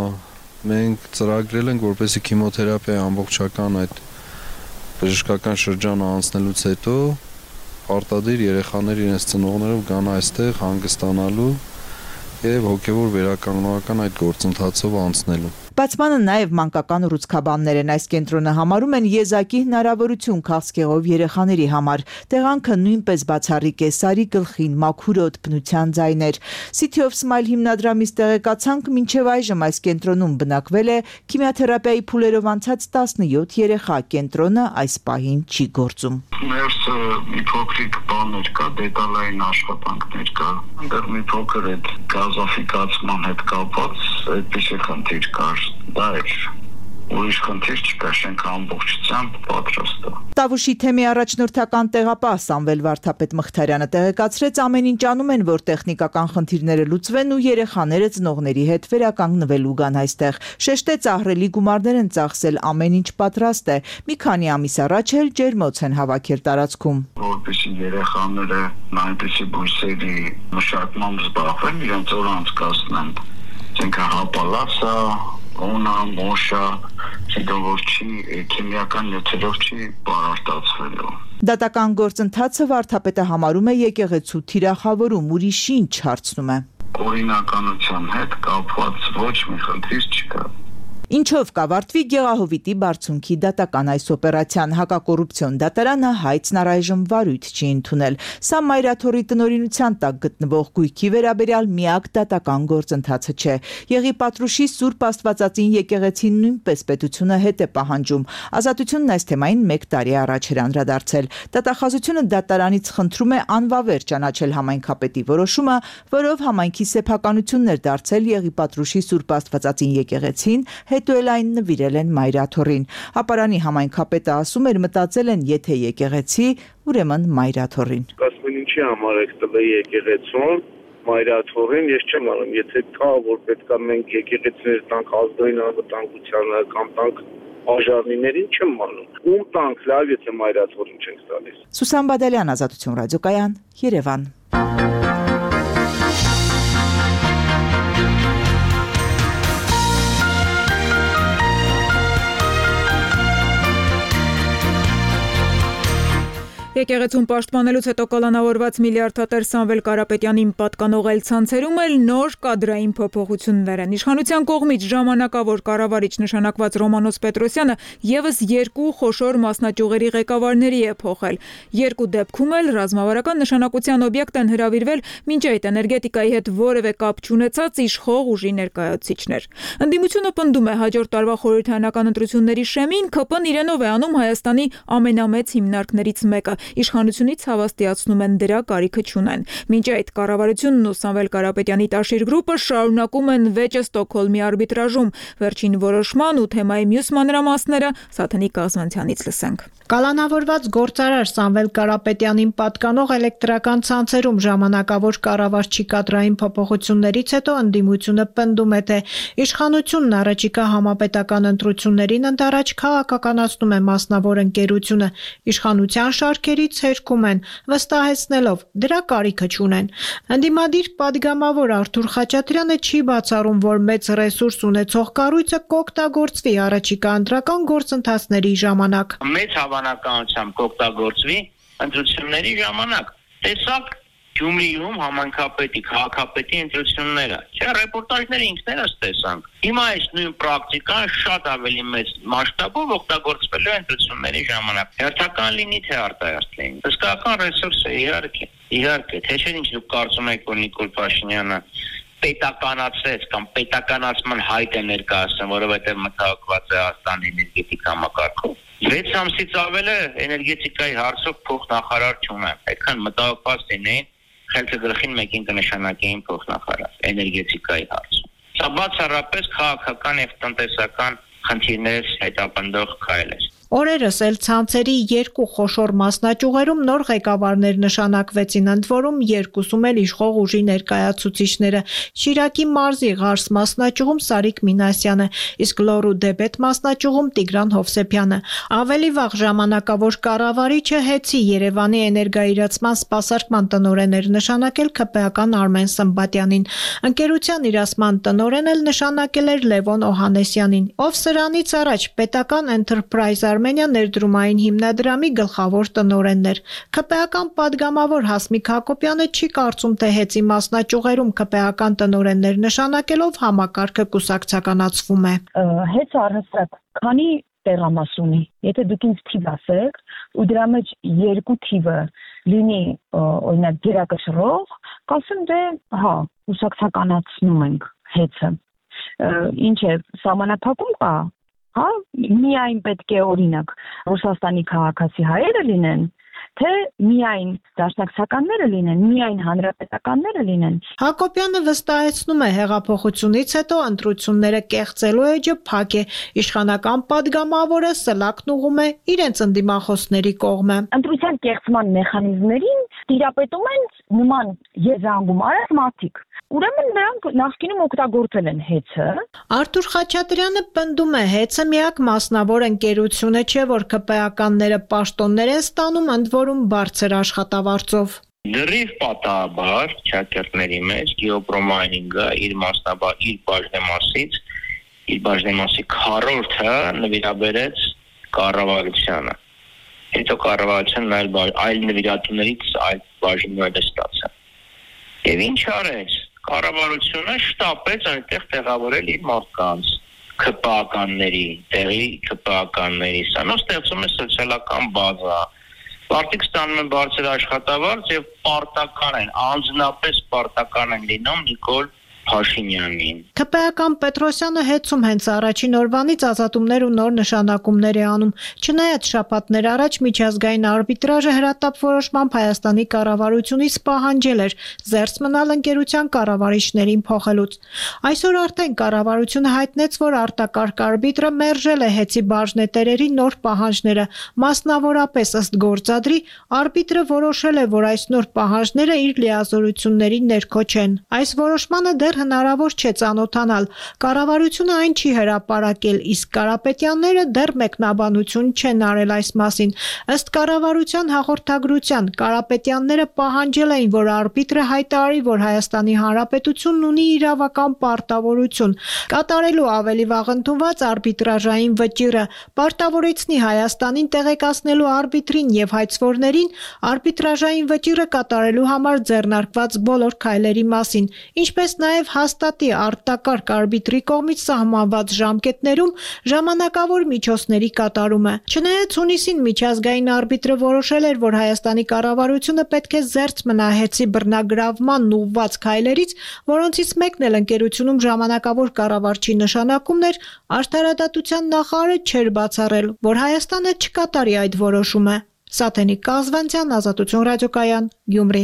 մենք ծրագրել ենք, որպեսզի քիմիոթերապիայի ամբողջական այդ բժշկական շրջանը անցնելուց հետո պարտադիր երեխաներ իրենց ծնողներով գան այստեղ հանգստանալու եւ հոգեվոր վերականգնողական այդ գործընթացով անցնելու։ Բացմանը նաև մանկական ռուցքաբաններ են այս կենտրոնը համարում են եզակի հնարավորություն քաղցկեղով երեխաների համար։ Տեղանքը նույնպես բացառիկ է սարի գլխին, մաքուրոտ, բնության ձայներ։ City of Smile հիմնադրամից տեղեկացանք, մինչև այժմ այս կենտրոնում բնակվել է քիմիաթերապիայի փուլերով անցած տասնյոթ երեխա։ Կենտրոնը այս պահին չի գործում։ Ներս մի փոքրիկ բաներ կա, դետալային աշխատանքներ կա։ Այնտեղ մի փոքր այդ գազաֆիկացման հետ կապված այդպիսի խնդիր կար։ Դա էր ուրիշ խնդիր չկա, շենքը ամբողջությամբ պատրաստ է։ Տավուշի թեմի առաջնորդական տեղապահ Սամվել Վարդապետ Մխիթարյանը տեղեկացրեց, ամեն ինչ անում են, որ տեխնիկական խնդիրները լուծվեն ու երեխաները ծնողների հետ վերականգնվելու գան այստեղ։ Շեշտեց, ահռելի գումարներ են ծախսել, ամեն ինչ պատրաստ է։ Մի քանի ամիս առաջ էլ ջերմոց են հավաքել տարածքում։ Որպեսզի երեխաները այնպիսի բույսերի մշակմամբ զբաղվեն, իրենց օր անցկացնեն։ Ցենկա հապալասա Օնա, մոշա, չգավոր չի, քիմիական նյութերով չի բարարտացվելու։ Դատական գործընթացը Վարդապետը համարում է եկեղեցու թիրախավորում, ուրիշ ինչ հարցնում է։ Օրինականության հետ կապված ոչ մի խնդիր չկա։ Ինչով կավարտվի Գեղահովիտի բարձունքի դատական այս օպերացիան, հակակոռուպցիոն դատարանը հայցն առայժմ վարույթ չի ընդունել։ Սա Մայրաթորի տնօրինության տակ գտնվող գույքի վերաբերյալ միակ դատական գործընթացը չէ։ Եղի Պատրուշի Սուրբ Աստվածածին եկեղեցին նույնպես պետությունը հետ է պահանջում։ Ազատությունն այս թեմային մեկ տարի առաջ էր անդրադարձել։ Դատախազությունը դատարանից խնդրում է անվավեր ճանաչել համայնքապետի որոշումը, որով համայնքի սեփականությունն էր դարձել Եղի Պատրուշի Սուրբ Աստվածածին եկեղեցին, հետո էլ այն նվիրել են Մայրաթորին։ Հապարանի համայնքապետը ասում էր, մտածել են, եթե եկեղեցի, ուրեմն Մայրաթորին։ Ասում են ինչի համար եք տվել եկեղեցուն, Մայրաթորին, ես չեմ անում, եթե կա, որ պետքա մենք եկեղեցիներ տանք ազգային անվտանգությանը կամ տանք արժանիներին, չեմ անում։ Ում տանք, լավ, եթե Մայրաթորին չենք տալիս։ Սուսան Բադալյան, Ազատություն ռադիոկայան, Երևան։ Եկեղեցուն պաշտպանելուց հետո կալանավորված միլիարդատեր Սամվել Կարապետյանին պատկանող այլ ցանցերում էլ նոր կադրային փոփոխություններ են։ Իշխանության կողմից ժամանակավոր կառավարիչ նշանակված Ռոմանոս Պետրոսյանը եւս երկու խոշոր մասնաճյուղերի ղեկավարների է փոխել։ Երկու դեպքում էլ ռազմավարական նշանակության օբյեկտ են հրավիրվել մինչ այդ էներգետիկայի հետ որևէ կապ չունեցած իշխող ուժի ներկայացուցիչներ։ Ընդդիմությունը պնդում է հաջորդ տարվա խորհրդարանական ընտրությունների շեմին ՔՊ-ն իրենով է անում Հայաստանի ամենամեծ հիմնարկներից մեկը։ Իշխանությունից հավաստիացնում են դրա կարիքը չունեն։ Մինչ այդ կառավարությունն ու Սամվել Կարապետյանի Տաշիր գրուպը շարունակում են վեճը Ստոկհոլմի արբիտրաժում։ Վերջին որոշման ու թեմայի մյուս մանրամասները Սաթենիկ Կազմանցյանից լսենք։ Կալանավորված գործարար Սամվել Կարապետյանին պատկանող էլեկտրական ցանցերում ժամանակավոր կառավարչի կադրային փոփոխություններից հետո ընդդիմությունը պնդում է, թե իշխանությունն առաջիկա համապետական ընտրություններին ընդառաջ քաղաքականացնում է մասնավոր ընկերությունը, իշխանության շարքերից հերքում են, վստահեցնելով դրա կարիքը չունեն։ Ընդդիմադիր падգամավոր Արթուր Խաչատրյանը չի բացառում, որ մեծ ռեսուրս ունեցող կառույցը կօգտագործվի առաջիկա ընտրական գործընթացների ժամանակ։ Մեծ հավանականությամբ կօգտագործվի ընտրությունների ժամանակ։ Տեսակ Գյումրիում համայնքապետի, քաղաքապետի ընտրությունները։ Չէ, ռեպորտաժները ինքներս տեսանք։ Հիմա այս նույն պրակտիկան շատ ավելի մեծ մասշտաբով օգտագործվելու է ընտրությունների ժամանակ։ Հերթական լինի թե արտահերթ լինի։ Հսկական ռեսուրս է, իհարկե։ Իհարկե, թե չէ ինչ դուք կարծում եք, որ Նիկոլ Փաշինյանը պետականացրեց կամ պետականացման հայտ է ներկայացնում, որովհետև մտահոգված է Հայաստանի էներգետիկ համակարգով։ վեց ամսից ավել է էներգետիկայի հարցով փոխնախարար չունեմ։ Այդքան մտահոգված լինեին, խելքը գլխին մեկին կնշանակեին փոխնախարար էներգետիկայի հարցում։ Սա բացառապես քաղաքական եւ տնտեսական խնդիրներ հետապնդող քայլ է։ Օրերս էլ ցանցերի երկու խոշոր մասնաճյուղերում նոր ղեկավարներ նշանակվեցին, ընդ որում երկուսում էլ իշխող ուժի ներկայացուցիչները։ Շիրակի մարզի Ղարս մասնաճյուղում Սարիկ Մինասյանը, իսկ Լոռու Դեբետ մասնաճյուղում Տիգրան Հովսեփյանը։ Ավելի վաղ ժամանակավոր կառավարիչը Հեցի Երևանի էներգաիրացման սպասարկման տնօրեն էր նշանակել ՔՊԱ-ական Արմեն Սմբատյանին։ Ընկերության իրացման տնօրեն էլ նշանակել էր Լևոն Օհանեսյանին, ով սրանից առաջ պետական Enterprise Armenia ներդրումային հիմնադրամի գլխավոր տնօրենն էր։ ՔՊԱ-ական падգամավոր Հասմիկ Հակոբյանը չի կարծում, թե Հեցի մասնաճյուղերում ՔՊԱ-ական տնօրեններ նշանակելով համակարգը կուսակցականացվում է։ Հեծը առհասարակ քանի տեղամաս ունի, եթե դուք ինձ թիվ ասեք, ու դրա մեջ երկու թիվը լինի օրինակ գերակշռող, կասեմ դե հա, կուսակցականացնում ենք Հեցը։ Ինչ է, սահմանափակում կա, հա, միայն պետք է օրինակ Ռուսաստանի քաղաքացի հայերը լինեն, թե միայն դաշնակցականները լինեն, միայն հանրապետականները լինեն։ Հակոբյանը վստահեցնում է, հեղափոխությունից հետո ընտրությունները կեղծելու էջը փակ է, իշխանական падգամավորը սլակն ուղում է իրենց ընդդիմախոսների կողմը։ Ընտրության կեղծման մեխանիզմներին տիրապետում են նման եզրանգում արած մարդիկ։ Ուրեմն նրանք նախկինում օգտագործել են Հեցը։ Արթուր Խաչատրյանը պնդում է, Հեցը միակ մասնավոր ընկերությունը չէ, որ ՔՊԱ-ականները պաշտոններ են ստանում, ընդ որում բարձր աշխատավարձով։ Դրիվ պատահաբար շակերտների մեջ Գեոպրոմայնինգը իր մասնաբար իր բաժնեմասից, իր բաժնեմասի քառորդը նվիրաբերեց կառավարությանը։ Հետո կառավարությունն այլ այլ նվիրատուներից այլ բաժիններ ստացա։ Եվ ինչ արեց։ Կառավարությունը շտապեց այնտեղ տեղավորել իր մարդկանց, ՔՊԱ-ականների, տեղի ՔՊԱ-ականների, սա նո ստեղծում է սոցիալական բազա։ Մարդիկ ստանում են բարձր աշխատավարձ եւ պարտական են, անձնապես պարտական են լինում Նիկոլ Փաշինյանին։ ՔՊԱ-ական Պետրոսյանը Հեցում հենց առաջին օրվանից ազատումներ ու նոր նշանակումներ է անում։ Չնայած շաբաթներ առաջ միջազգային արբիտրաժը հրատապ որոշմամբ Հայաստանի կառավարությունից պահանջել էր զերծ մնալ ընկերության կառավարիչներին փոխելուց։ Այսօր արդեն կառավարությունը հայտնեց, որ արտակարգ արբիտրը մերժել է Հեցի բաժնետերերի նոր պահանջները, մասնավորապես ըստ գործադրի արբիտրը որոշել է, որ այս նոր պահանջները իր լիազորությունների ներքո չեն։ Այս որոշմանը դեռ հնարավոր չէ ծանոթանալ։ Կառավարությունը այն չի հրապարակել, իսկ Կարապետյանները դեռ մեկնաբանություն չեն արել այս մասին։ Ըստ կառավարության հաղորդագրության, Կարապետյանները պահանջել էին, որ արբիտրը հայտարարի, որ Հայաստանի Հանրապետությունն ունի իրավական պարտավորություն կատարելու ավելի վաղ ընդունված արբիտրաժային վճիռը, պարտավորեցնի Հայաստանին տեղեկացնելու արբիտրին եւ հայցվորներին արբիտրաժային վճիռը կատարելու համար ձեռնարկված բոլոր քայլերի մասին, ինչպես նաեւ հաստատի արտակարգ արբիտրի կողմից սահմանված ժամկետներում ժամանակավոր միջոցների կատարումը։ Չնայած հունիսին միջազգային արբիտրը որոշել էր, որ Հայաստանի կառավարությունը պետք է զերծ մնա Հեցի բռնագրավման ուղղված քայլերից, որոնցից մեկն էլ ընկերությունում ժամանակավոր կառավարչի նշանակումն էր, Արդարադատության նախարարը չէր բացառել, որ Հայաստանը չկատարի այդ որոշումը։ Սաթենիկ Կազվանցյան, Ազատություն ռադիոկայան, Գյումրի։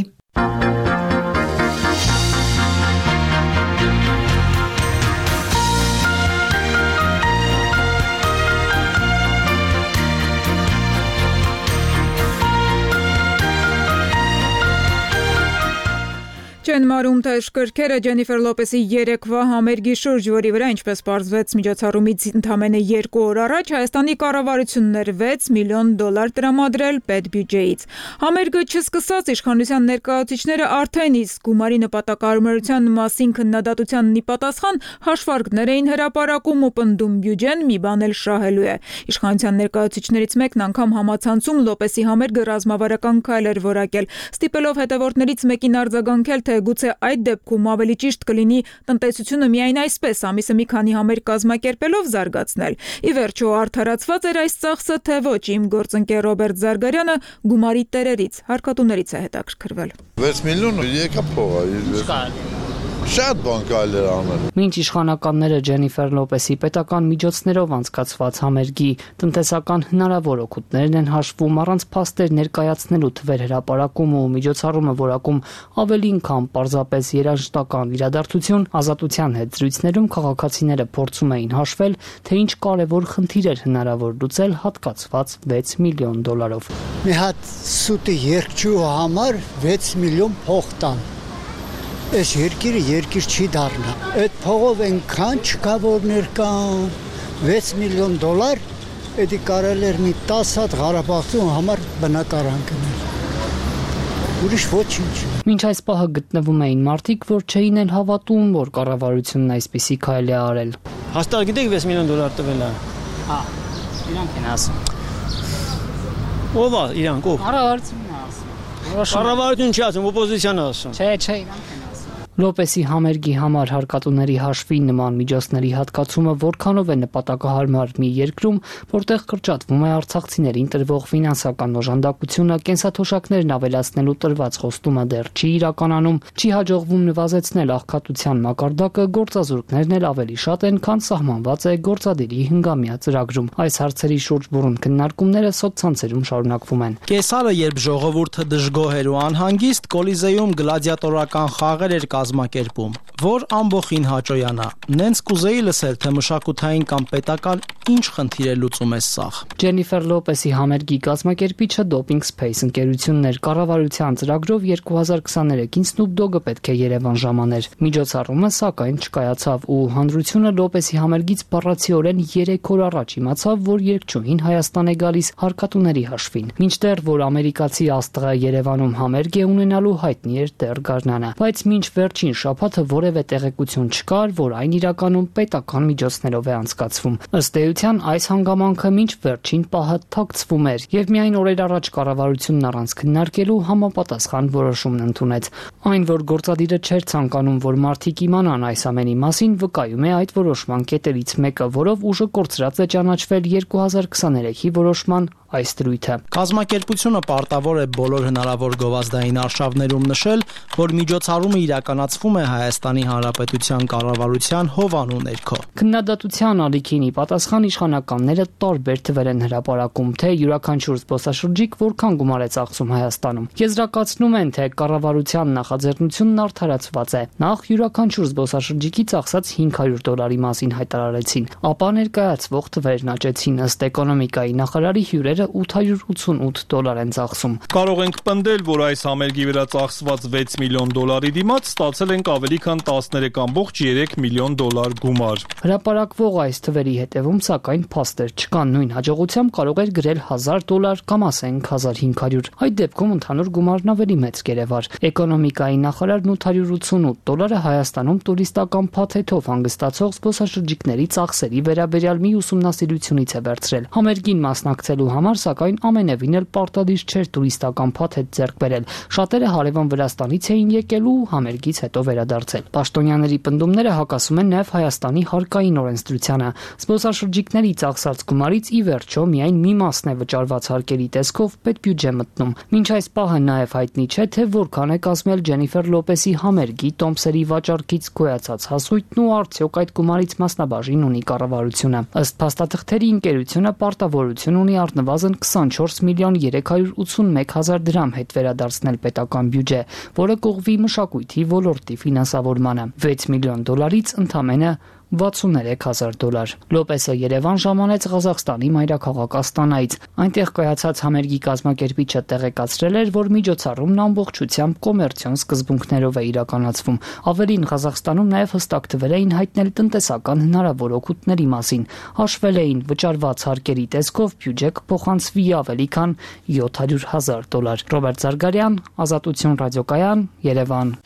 Չեն մարում թե շքրքերը Ջենիֆեր Լոպեսի երեկվա համերգի շուրջ, որի վրա, ինչպես պարզվեց միջոցառումից ընդամենը երկու օր առաջ, Հայաստանի կառավարությունն էր վեց միլիոն դոլար տրամադրել պետբյուջեից։ Համերգը չսկսած իշխանության ներկայացուցիչները արդեն իսկ գումարի նպատակահարմարության մասին քննադատությանն ի պատասխան հաշվարկներ էին հրապարակում ու պնդում բյուջեն մի բան էլ շահելու է։ Իշխանության ներկայացուցիչներից մեկն անգամ համացանցում Լոպեսի համերգը ռազմավարական քայլ էր որակել, ստիպելով հետևորդներից մեկին արձագանքել, թե գուցե այդ դեպքում ավելի ճիշտ կլինի տնտեսությունը միայն այսպես ամիսը մի քանի համերգ կազմակերպելով զարգացնել։ Ի վերջո արդարացված էր այս ծախսը, թե ոչ, իմ գործընկեր Ռոբերտ Զարգարյանը գումարի տերերից, հարկատուներից է հետաքրքրվել։ վեց միլիոն եկա փողա։ Շատ բան կարելի էր անել։ Մինչ իշխանականները Ջենիֆեր Լոպեսի պետական միջոցներով անցկացված համերգի տնտեսական հնարավոր օգուտներն են հաշվում, առանց փաստեր ներկայացնելու թվեր հրապարակում ու միջոցառումը որակում ավելին քան պարզապես երաժշտական իրադարձություն, Ազատության հետ զրույցներում քաղաքացիները փորձում էին հաշվել, թե ինչ կարևոր խնդիր էր հնարավոր լուծել հատկացված վեց միլիոն դոլարով։ Մի հատ սուտի երկչու համար վեց միլիոն փող տան։ Այս երկիրը երկիր չի դառնա։ Այդ փողով այնքան չկա որ ներկան վեց միլիոն դոլար, դա կարելի էր մի տասը հատ Ղարաբաղցու համար բնակարան գնել։ Ուրիշ ոչինչ։ Մինչ այս պահը գտնվում էին մարդիկ, որ չէին էլ հավատում, որ կառավարությունն այսպիսի քայլ է արել։ Հաստատ գիտեք վեց միլիոն դոլար տվել է։ Հա, իրանք են ասում։ Ո՞վ է իրանք, ով։ Կառավարությունն է ասում։ Կառավարություն չի ասում, օպոզիցիան է ասում։ Չէ, չէ, իրանք են ասում։ Լոպեսի համերգի համար հարկատուների հաշվի նման միջոցների հատկացումը որքանով է նպատակահարմար մի երկրում, որտեղ կրճատվում է արցախցիներին տրվող ֆինանսական օժանդակությունը, կենսաթոշակներն ավելացնելու տրված խոստումը դեռ չի իրականանում, չի հաջողվում նվազեցնել աղքատության մակարդակը, գործազուրկներն էլ ավելի շատ են, քան սահմանված է գործադիրի հնգամյա ծրագրում։ Այս հարցերի շուրջ բուրըն քննարկումները սոցցանցերում շարունակվում են։ Կեսարը, երբ ժողովուրդը դժգոհ էր ու անհանգիստ, Կոլիզեում գլադիատորական խաղեր էր կազմակերպում, որ ամբողջին հաճոյանա։ Նենց կուզեի լսել, թե մշակութային կամ պետական ինչ խնդիր է լուծում այս սաղ։ Ջենիֆեր Լոպեսի համերգի կազմակերպիչը Doping Space ընկերությունն էր։ Կառավարության ծրագրով երկու հազար քսաներեքին Snoop Dogg-ը պետք է Երևան ժամաներ։ Միջոցառումը սակայն չկայացավ ու հանրությունը Լոպեսի համերգից բառացիորեն երեք օր առաջ իմացավ, որ երգչուհին Հայաստան է գալիս հարկատուների հաշվին։ Մինչդեռ որ ամերիկացի աստղը Երևանում համերգ է ունենալու, հայտնի էր դեռ գարնանը, բայց մինչ վերջին շաբաթը որևէ տեղեկություն չկար, որ այն իրականում պետական միջոցներով է անցկացվում։ Ըստ էության այս հանգամանքը մինչ վերջին պահը թաքցվում էր եւ միայն օրեր առաջ կառավարությունն առանց քննարկելու համապատասխան որոշումն ընդունեց։ Այն, որ գործադիրը չէր ցանկանում, որ մարդիկ իմանան այս ամենի մասին, վկայում է այդ որոշման կետերից մեկը, որով ուժը կորցրած է ճանաչվել երկու հազար քսաներեքի որոշման այս դրույթը։ Կազմակերպությունը պարտավոր է բոլոր հնարավոր գովազդային արշավներում նշել, որ միջոցառումը իրականացվում է Հայաստանի Հանրապետության կառավարության հովանու ներքո։ Քննադատության ալիքին ի պատասխան իշխանականները տարբեր թվեր են հրապարակում, թե յուրաքանչյուր զբոսաշրջիկ որքան գումար է ծախսում Հայաստանում։ Եզրակացնում են, թե կառավարության նախաձեռնությունն արդարացված է։ Նախ յուրաքանչյուր զբոսաշրջիկի ծախսած հինգ հարյուր դոլարի մասին հայտարարեցին, ապա ներկայացվող թվերն աճեցին, ըստ էկոնոմիկայի նախարարի հյուրերը ութ հարյուր ութսունութ դոլար են ծախսում։ Կարող ենք պնդել, որ այս համերգի վրա ծախսված վեց միլիոն դոլարի դիմաց ստացել ենք ավելի քան տասներեք կόμ երեք միլիոն դոլար գումար։ Հրապարակվող այս թվերի հետևում սակայն փաստեր չկան, նույն հաջողությամբ կարող էր գրել հազար դոլար կամ ասենք հազար հինգ հարյուր։ Այդ դեպքում ընդհանուր գումարն ավելի մեծ կերևար։ Էկոնոմիկայի նախարարն ութ հարյուր ութսունութ դոլարը Հայաստանում տուրիստական փաթեթով հանգստացող զբոսաշրջիկների ծախսերի վերաբերյալ մի ուսումնասիրությունից է վերցրել։ Համերգին մասնակցելու համար սակայն ամենևին էլ պարտադիր չէր տուրիստական փաթեթ ձեռք բերել։ Շատերը հարևան Վրաստանից էին եկել ու համերգից հետո վերադարձել։ Պաշտոնյաների պնդումները հակասում են նաև Հայաստանի հարկային օրենսդրությանը։ Զբոսաշրջիկների ծախսած գումարից ի վերջո միայն մի մասն է վճարված հարկերի տեսքով պետբյուջե մտնում։ Մինչ այս պահը նաև հայտնի չէ, թե որքան է կազմել Ջենիֆեր Լոպեսի համերգի տոմսերի վաճառքից գոյացած հասույթն ու արդյոք այդ գումարից մասնաբաժին ունի կառավարությունը։ Ըստ փաստաթղթերի ընկերությունը պարտավորություն ունի առնվազն քսանչորս միլիոն երեք հարյուր ութսունմեկ հազար դրամ հետ վերադարձնել պետական բյուջե, որը կողվի մշակույթի ոլորտի ֆինանսավորմանը։ վեց միլիոն դոլարից ընդամենը վաթսուններեք հազար դոլար։ Լոպեսը Երևան ժամանեց Ղազախստանի մայրաքաղաք Աստանայից։ Այնտեղ կայացած համերգի կազմակերպիչը տեղեկացրել էր, որ միջոցառումն ամբողջությամբ կոմերցիոն սկզբունքներով է իրականացվում։ Ավելին, Ղազախստանում նաև հստակ թվեր էին հայտնել տնտեսական հնարավոր օգուտների մասին։ Հաշվել էին վճարված հարկերի տեսքով բյուջե կփոխանցվի ավելի քան յոթ հարյուր հազար դոլար։ Ռոբերտ Զարգարյան, Ազատություն ռադիոկայան, Երևան։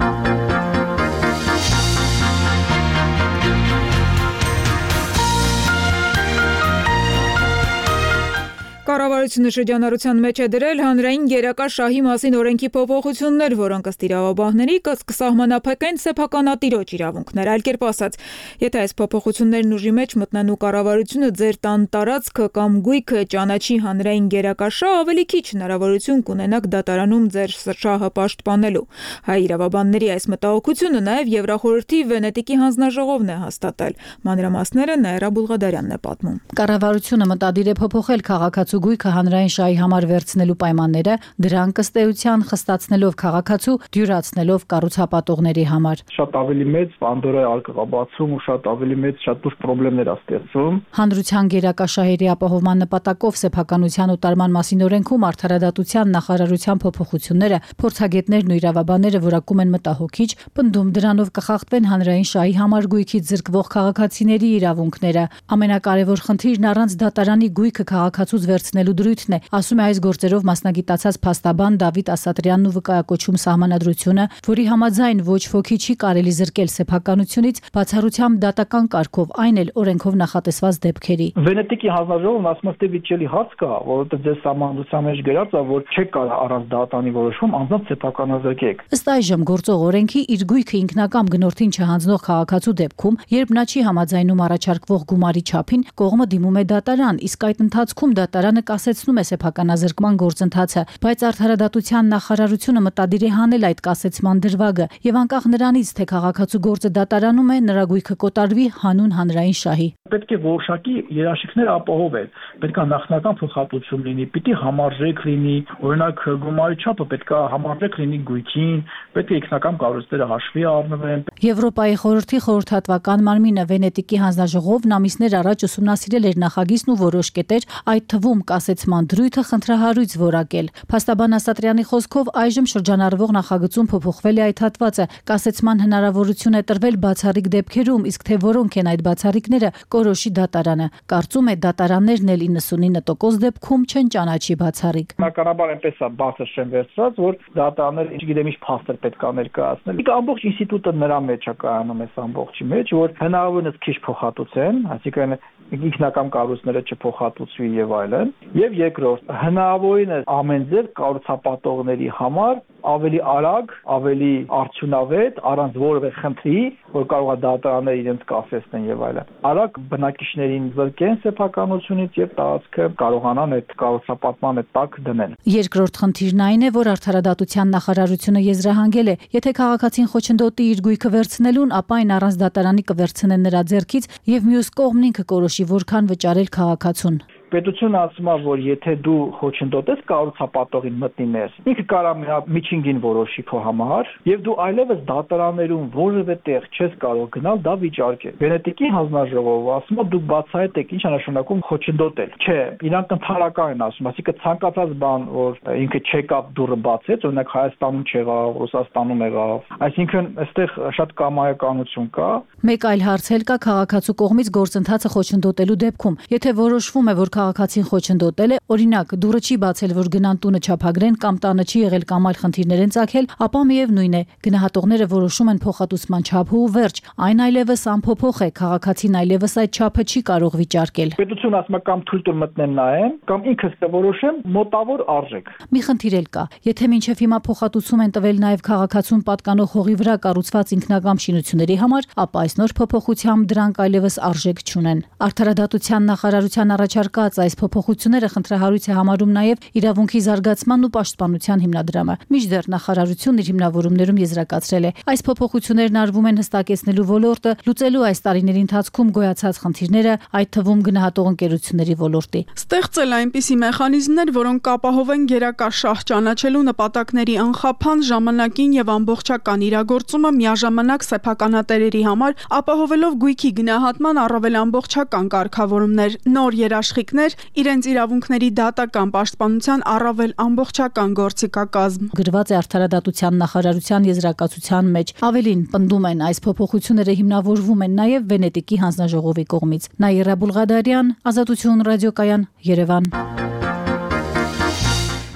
Կառավարությունը շրջանառության մեջ է դրել հանրային գերակա շահի մասին օրենքի փոփոխություններ, որոնք ըստ իրավաբանների կսահմանափակեն սեփականատիրոջ իրավունքներ։ Այլ կերպ ասած, եթե այս փոփոխություններն ուժի մեջ մտնեն ու կառավարությունը ձեր տան տարածքը կամ գույքը ճանաչի հանրային գերակա շահ, ավելի քիչ հնարավորություն կունենաք դատարանում ձեր շահը պաշտպանելու։ Հայ իրավաբանների այս մտահոգությունը նաև Եվրախորհրդի Վենետիկի հանձնաժողովն է հաստատել։ Մանրամասները Նաիրա Բուլղադարյանն է պատմում։ Կառավարությունը մտադիր է փոփոխել քաղաքացու գույքը հանրային շահի համար վերցնելու պայմանները, դրանք ըստ էության խստացնելով քաղաքացու, դյուրացնելով կառուցապատողների համար։ Շատ ավելի մեծ Պանդորայի արկղաբացում ու շատ ավելի մեծ շատ դուրս խնդիրներ է ստեղծում։ Հանրության գերակա շահերի ապահովման նպատակով սեփականության օտարման մասին օրենքում արդարադատության նախարարության փոփոխությունները փորձագետներն ու իրավաբանները որակում են մտահոգիչ, պնդում դրանով կխախտվեն հանրային շահի համար գույքից զրկվող քաղաքացիների իրավունքները։ Ամենակարևոր խնդիրն առանց դատարանի գույքը քաղաքացուց վերցնելու դրույթն է, ասում է այս գործերով մասնագիտացած փաստաբան Դավիթ Ասատրյանն ու վկայակոչում սահմանադրությունը, որի համաձայն ոչ ոքի չի կարելի զրկել սեփականությունից, բացառությամբ դատական կարգով, այն էլ օրենքով նախատեսված դեպքերի։ Վենետիկի հանձնաժողովն ասում է, վիճելի հարց կա, որովհետև ձեր սահմանադրության մեջ գրած է, որ չեք կարող առանց դատարանի որոշում անձամբ սեփականազրկեք։ Ըստ այժմ գործող օրենքի իր գույքը ինքնակամ գնորդին չհանձնող քաղաքացու դեպքում, երբ նա չի համաձայնում առաջարկվող գումարի չափին, կողմը դիմում է դատարան, իսկ այդ ընթացքում դատարանը կասեցնում է սեփականազրկման գործընթացը, բայց արդարադատության նախարարությունը մտադիր է հանել այդ կասեցման դրվագը եւ անկախ նրանից, թե քաղաքացու գործը դատարանում է, նրա գույքը կոտարվի հանուն հանրային շահի։ Պետք է որոշակի երաշխիքներ ապահովել, պետք է նախնական փոխհատուցում լինի, պիտի համարժեք լինի, օրինակ գումարի չափը պետք է համարժեք լինի գույքին, պետք է ինքնական կառույցները հաշվի առնվեն։ Եվրոպայի խորհրդի խորհրդատվական մարմինը Վենետիկի հանձնաժողովն ամիսներ առաջ ուսումնասիրել էր նախագիծն ու որոշ կետեր, այդ թվում կասեցման դրույթը խնդրահարույց որակել։ Փաստաբան Ասատրյանի խոսքով այժմ շրջանառվող նախագծում փոփոխվել է այդ հատվածը, կասեցման հնարավորություն է տրվել բացառիկ դեպքերում, իսկ թե որոնք են այդ բացառիկները, կորոշի դատարանը։ Կարծում է դատարաններն էլ իննսունինը տոկոս դեպքում չեն ճանաչի բացառիկ։ Բնականաբար այնպես է բարձր շեն վերցրած, որ դատարանները չգիտեմ ինչ փաստեր պետք է ներկայացնել։ Իսկ ամբողջ ինստիտուտը նրա մեջ է կայանում այս ամբողջի մեջ, որ հնարավորինս քիչ փոխհատուցեն, այսինքն ինքնական կառույցները չփոխհատուցվի եւ այլն։ Եվ երկրորդ, հնարավորինս ամեն ձև կառուցապատողների համար ավելի արագ, ավելի արդյունավետ, առանց որևէ խնդրի, որ կարող է դատարանները իրենց կասեցնեն եւ այլն։ Արագ բնակիչներին զրկեն սեփականությունից եւ տարածքը կարողանան այդ կառուցապատման տակ դնել։ Երկրորդ խնդիրն այն է, որ արդարադատության նախարարությունը եզրահանգել է, եթե քաղաքացին խոչընդոտի իր գույքը վերցնելուն, ապա այն առանց դատարանի կվերցնեն նրա ձեռքից եւ մյուս կողմն ինքը կորոշի որքան վճարել քաղաքացուն։ Պետությունը ասում է, որ եթե դու խոչընդոտես կառուցապատողին մտնի ներս, ինքը կարող է միջինգին որոշի քո համար, եւ դու այլևս դատարաններում որևէ տեղ չես կարող գնալ դա վիճարկել։ Վենետիկի հանձնաժողովը ասում է դուք բացահայտ եք ինչ է նշանակում խոչընդոտել։ Չէ, իրանք ընդհանրական են ասում, այսինքն ցանկացած բան, որ ինքը չեկավ դուրը բացեց, օրինակ Հայաստանում չեղավ, Ռուսաստանում եղավ, այսինքն այստեղ շատ կամայականություն կա։ Մեկ այլ հարց էլ կա քաղաքացու կողմից գործընթացը խոչընդոտելու դեպքում, եթե որոշվում է, որ քաղաքացին խոչընդոտել է, օրինակ դուրը չի բացել, որ գնան տունը չափագրեն կամ տանը չի եղել կամ այլ խնդիրներ են ծագել, ապա միևնույն է, գնահատողները որոշում են փոխհատուցման չափը ու վերջ, այն այլևս անփոփոխ է, քաղաքացին այլևս այդ չափը չի կարող վիճարկել։ Պետությունը ասում է կամ թույլ տուն մտնեմ նայեմ, կամ ինքս կորոշեմ մոտավոր արժեք։ Մի խնդիր էլ կա, եթե մինչև հիմա փոխհատուցում են տվել նաև քաղաքացուն պատկանող հողի վրա կառուցված ինքնակամ շինությունների համար, ապա այս նոր փոփոխությամբ դրանք այլևս արժեք չունեն։ Արդարադատության նախարարության առաջարկած այս փոփոխությունները խնդրահարույց է համարում նաև իրավունքի զարգացման ու պաշտպանության հիմնադրամը։ Մինչդեռ նախարարությունն իր հիմնավորումներում եզրակացրել է, այս փոփոխություններն արվում են հստակեցնելու ոլորտը, լուծելու այս տարիների ընթացքում գոյացած խնդիրները, այդ թվում գնահատող ընկերությունների ոլորտի։ Ստեղծել այնպիսի մեխանիզմներ, որոնք կապահովեն գերակա շահ ճանաչելու նպատակների անխափան, ժամանակին եւ ամբողջական իրագործումը միաժամանակ սեփականատերերի համար, ապահովելով գույքի գնահատման առավել ամբողջական կարգավորումներ, նոր երաշխիքներ, իրենց իրավունքների դատական պաշտպանության առավել ամբողջական գործիքակազմ։ Գրված է արդարադատության նախարարության եզրակացության մեջ։ Ավելին, պնդում են, այս փոփոխությունները հիմնավորվում են նաև Վենետիկի հանձնաժողովի կողմից։ Նաիրա Բուլղադարյան, Ազատություն ռադիոկայան, Երևան։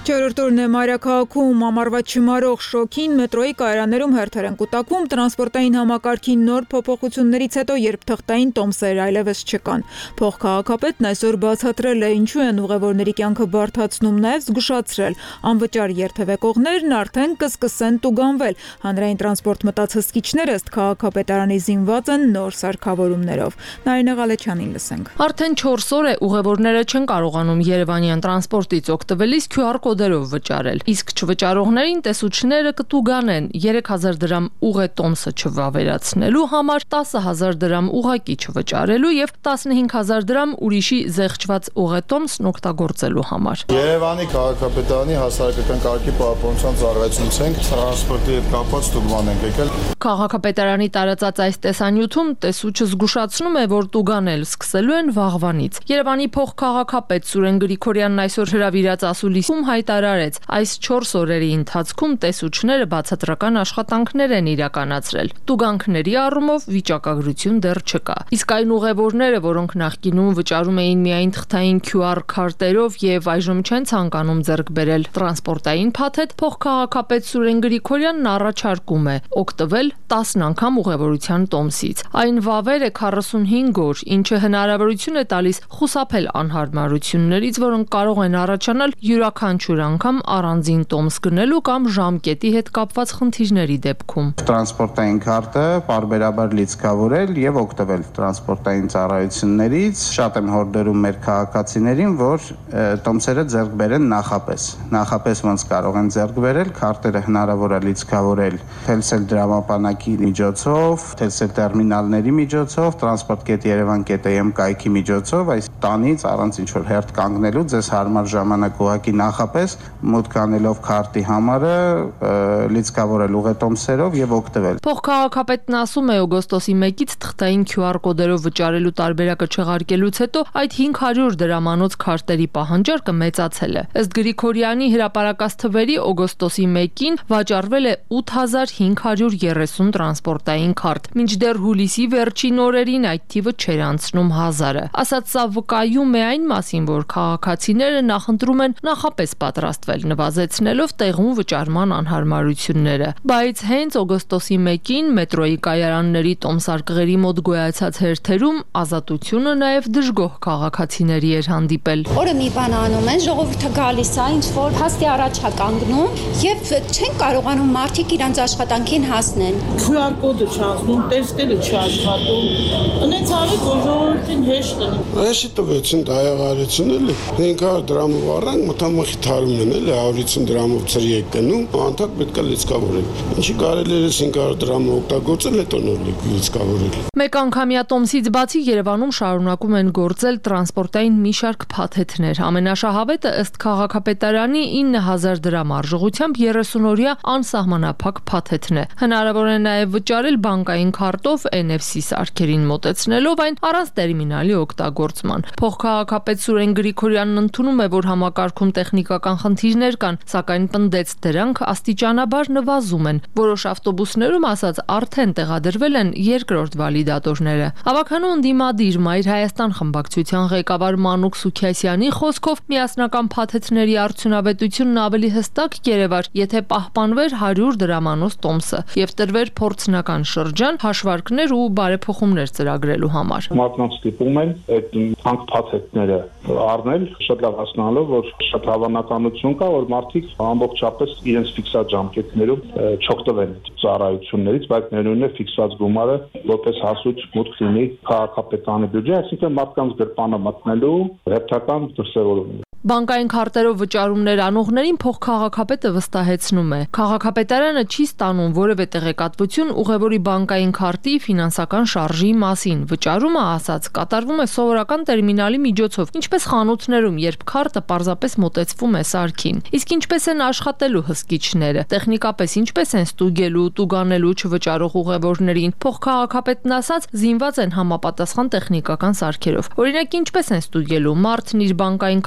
Չորրորդ օրն է մայրաքաղաքում ամառվա չմարող շոքին մետրոյի կայարաններում հերթեր են կուտակվում տրանսպորտային համակարգի նոր փոփոխություններից հետո, երբ թղթային տոմսեր այլևս չկան։ Փոխքաղաքապետն այսօր բացատրել է ինչու են ուղևորների կյանքը բարդացնում, նաև զգուշացրել անվճար երթևեկողներն արդեն կսկսեն տուգանվել։ Հանրային տրանսպորտ մտած հսկիչները ըստ քաղաքապետարանի զինված են նոր սարքավորումներով։ Նարինե Ղալեչյանին լսենք։ Արդեն չորս օր է ուղևորները չեն կարողանում Երևանյան տրանսպորտից օգտվելիս քյու ար կոդերով վճարել, իսկ չվճարողներին տեսուչները կտուգանեն երեք հազար դրամ ուղե տոմսը չվավերացնելու համար, տասը հազար դրամ ուղակի չվճարելու եւ տասնհինգ հազար դրամ ուրիշի զեղչված ուղե տոմսն օգտագործելու համար։ Երևանի քաղաքապետարանի հասարակական կարգի պահպանության ծառայությունից ենք տրանսպորտի հետ կապված տուգման ենք եկել։ Քաղաքապետարանի տարածած այս տեսանյութում տեսուչը զգուշացնում է, որ տուգանել սկսելու են վաղվանից։ Երևանի փոխքաղաքապետ Սուրեն Գրիգորյանն այսօր հրավիրած ասուլիսում հայտարարեց, այս չորս օրերի ընթացքում տեսուչները բացատրական աշխատանքներ են իրականացրել։ Տուգանքների առումով վիճակագրություն դեռ չկա։ Իսկ այն ուղևորները, որոնք նախկինում վճարում էին միայն թղթային քյու ար քարտերով եւ այժմ չեն ցանկանում ձեռք բերել տրանսպորտային փաթեթ, փոխքաղաքապետ Սուրեն Գրիգորյանն առաջարկում է օգտվել տասն անգամ ուղևորության տոմսից։ Այն վավեր է քառասունհինգ օր, ինչը հնարավորություն է տալիս խուսափել անհարմարություններից, որոնք կարող են առաջանալ յուրաքանչյուր անգամ առանձին տոմս գնելու կամ ժամկետի հետ կապված խնդիրների դեպքում։ Տրանսպորտային քարտը պարբերաբար լիցքավորել եւ օգտվել տրանսպորտային ծառայություններից։ Շատ եմ հորդորում մեր քաղաքացիներին, որ տոմսերը ձեռք բերեն նախապես։ Նախապես ոնց կարող են ձեռք բերել, քարտերը հնարավոր է լիցքավորել թելսել դրամապանակի միջոցով, թելսել տերմինալների միջոցով, տրանսպորտ.կետ երևան.am կայքի միջոցով, այս տանից առանց ինչ որ հերթ կանգնելու ձեզ հարմար ժամանակ ուղղակի նախապես մուտք անելով քարտի համարը լիցքավորել ուղետոմսերով եւ օգտվել։ Փոխքաղաքապետն ասում է, օգոստոսի մեկից թղթային քյու ար կոդերով վճարելու տարբերակը չեղարկելուց հետո այդ հինգ հարյուր դրամանոց քարտերի պահանջարկը մեծացել է։ Ըստ Գրիգորյանի հրապարակած թվերի օգոստոսի մեկին վաճառվել է ութ հազար հինգ հարյուր երեսուն տրանսպորտային քարտ, մինչդեռ հուլիսի վերջին օրերին այդ թիվը չէր անցնում հազարը։ Ասած սա վկայում է այն մասին, որ քաղաքացիները նախընտրում են նախապես պատրաստվել, նվազեցնելով տեղում վճարման անհարմարությունները։ Բայց հենց օգոստոսի մեկին մետրոյի կայարանների տոմսարկղերի մոտ գոյացած հերթերում ազատությունը նաև դժգոհ քաղաքացիների էր հանդիպել։ Օրը մի բան անում են, ժողովուրդը գալիս է, ինչ որ փաստի առաջ է կանգնում եւ չեն կարողանում մարդիկ իրանց աշխատանքին հասնեն։ քյու ար կոդը չանցնում, տեստելը չաշխատում։ Ունեց արեք որ ժողովրդին հեշտ է։ Այսի տվեցին դայավարություն էլի։ հինգ հարյուր դրամով առանք մտամախի թարումն են էլի, հարյուրից դրամով ծրի է գնում, անդակ պետք է լիցքավորել։ Ինչի կարելի է հինգ հարյուր դրամով օգտագործել, հետո նոր լիցքավորել։ Մեկ անգամյա տոմսից բացի Երևանում շարունակում են գործել տրանսպորտային մի շարք փաթեթներ։ Ամենաշահավետը ըստ քաղաքապետարանի ինը հազար դրամ արժողությամբ երեսունօրյա անսահմանափակ փաթեթն է։ Հնարավոր է նաև վճարել բանկային քարտով Էն Էֆ Սի սարքերին մոտեցնելով այն առանց տերմինալի օգտագործման։ Փոխքաղաքապետ Սուրեն Գրիգորյանն ընդունում է, որ համակարգում տեխնիկական խնդիրներ կան, սակայն պնդեց դրանք աստիճանաբար նվազում են։ Որոշ ավտոբուսներում ասած արդեն տեղադրվել են երկրորդ վալիդատորները։ Ավագանու ընդդիմադիր Մայր Հայաստան խմբակցության ղեկավար Մանուկ Սուքիասյանի խոսքով միասնական փաթեթների արդյունավետությունն ավելի հստակ կերևար, եթե պահպանվեր հարյուր դրամանոց տոմսը եւ տրվեր փորձնական շրջան հաշվարկներ ու բարեփոխումներ ծրագրելու համար։ Մարդկանց ստիպում են այդ հանք փաթեթները առնել, շատ լավ հասկանալով, որ շատ հավանականություն կա, որ մարդիկ ամբողջապես իրենց ֆիքսած ժամկետներում չօգտվեն ծառայություններից, բայց ներառյալ է ֆիքսած գումարը որպես հասույթ մուտք լինի քաղաքապետարանի բյուջե, այսինքն մարդկանց գրպանը մտնելու հերթական դրսևորում։ Բանկային քարտերով վճարումներ անողներին փոխքաղաքապետը վստահեցնում է։ Քաղաքապետարանը չի ստանում որևէ տեղեկատվություն ուղևորի բանկային քարտի ֆինանսական շարժի մասին։ Վճարումը, ասած, կատարվում է սովորական տերմինալի միջոցով, ինչպես խանութներում, երբ քարտը պարզապես մոտեցվում է սարքին։ Իսկ ինչպես են աշխատելու հսկիչները, տեխնիկապես ինչպես են ստուգելու, տուգանելու չվճարող ուղևորներին։ Փոխքաղաքապետն ասած, զինված են համապատասխան տեխնիկական սարքերով։ Օրինակ, ինչպես են ստուգելու, մարդն իր բանկային քարտով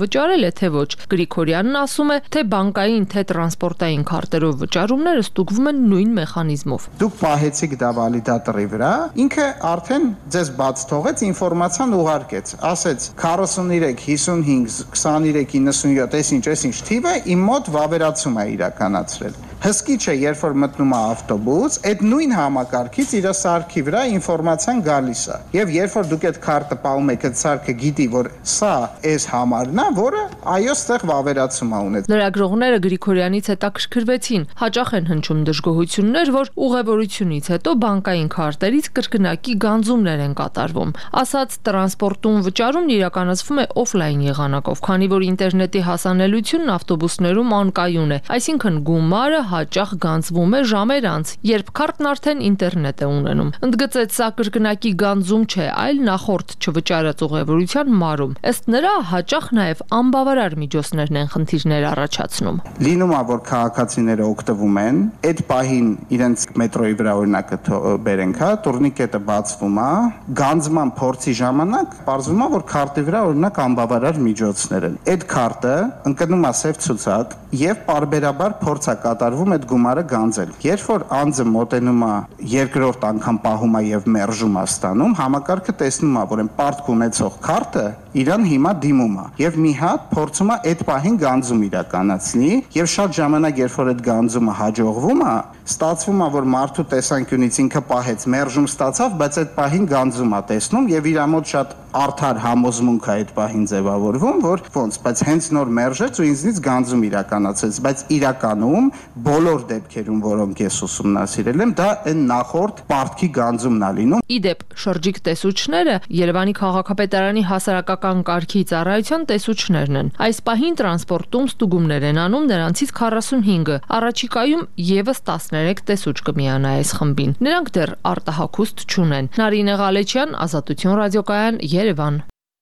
վճարել է, թե ոչ։ Գրիգորյանն ասում է, թե բանկային, թե տրանսպորտային քարտերով վճարումները ստուգվում են նույն մեխանիզմով։ Դուք պահեցիք դա վալիդատորի վրա, ինքը արդեն ձեզ բաց թողեց, ինֆորմացիան ուղարկեց, ասեց քառասունուերեք, հիսունհինգ, քսաներեք, իննսունյոթ, այսինչ, այսինչ թիվը իմ մոտ վավերացում է իրականացրել։ Հսկիչ է, երբ որ մտնում է ավտոբուս, այդ նույն համակարգից իր սարքի վրա ինֆորմացիան գալիս է։ Եվ երբ որ դուք այդ քարտը պահում եք, այդ սարքը գիտի, որ սա այս համարն է, որը այո, ստեղ վավերացում է ունեցել։ Լրագրողները Գրիգորյանից հետաքրքրվեցին, հաճախ են հնչում դժգոհություններ, որ ուղևորությունից հետո բանկային քարտերից կրկնակի գանձումներ են կատարվում։ Ասած տրանսպորտում վճարումն իրականացվում է օֆլայն եղանակով, քանի որ ինտերնետի հասանելիությունն ավտոբուսներում անկայուն է, այսինքն գումարը հաճախ գանձվում է ժամեր անց, երբ քարտն արդեն ինտերնետ է ունենում։ Ընդգծեց, սա կրկնակի գանձում չէ, այլ նախորդ չվճարած ուղևորության մարում։ Ըստ նրա, հաճախ նաև անբավարար միջոցներն են խնդիրներ առաջացնում։ Լինում է, որ քաղաքացիները օգտվում են, այդ պահին իրենց մետրոյի վրա օրինակը բերենք, հա, տուրնիկետը բացվում է, գանձման փորձի ժամանակ պարզվում է, որ քարտի վրա օրինակ անբավարար միջոցներ են։ Այդ քարտը ընկնում է սև ցուցակ եւ պարբերաբար փորձ է կատարվում այդ գումարը գանձել։ Երբ որ անձը մոտենում է երկրորդ անգամ պահում է եւ մերժում է ստանում, համակարգը տեսնում է, որ այն պարտք ունեցող քարտը իրան հիմա դիմում է եւ մի հատ փորձում է այդ պահին գանձում իրականացնի եւ շատ ժամանակ երբ որ այդ գանձումը հաջողվում է, ստացվում է, որ մարդու տեսանկյունից ինքը պահեց, մերժում ստացավ, բայց այդ պահին գանձում է տեսնում եւ իր մոտ շատ արդար համոզմունք է այդ պահին ձևավորվում, որ ոնց, բայց հենց նոր մերժեց ու ինձնից գանձում իրականացեց, բայց իրականում բոլոր դեպքերում, որոնք ես ուսումնասիրել եմ, դա այն նախորդ պարտքի գանձումն է լինում։ Իդեպ, շրջիկ տեսուչները Երևանի քաղաքապետարանի հասարակական կարգի ծառայության տեսուչներն են։ Այս պահին տրանսպորտում ստուգումներ են անում նրանցից քառասունհինգը, առաջիկայում եւս տասներեք տեսուչ կմիանա այս խմբին։ Նրանք դեռ արտահագուստ չունեն։ Նարինե Ղալեչյան, Ազատություն ռադիոկայան, Երևան։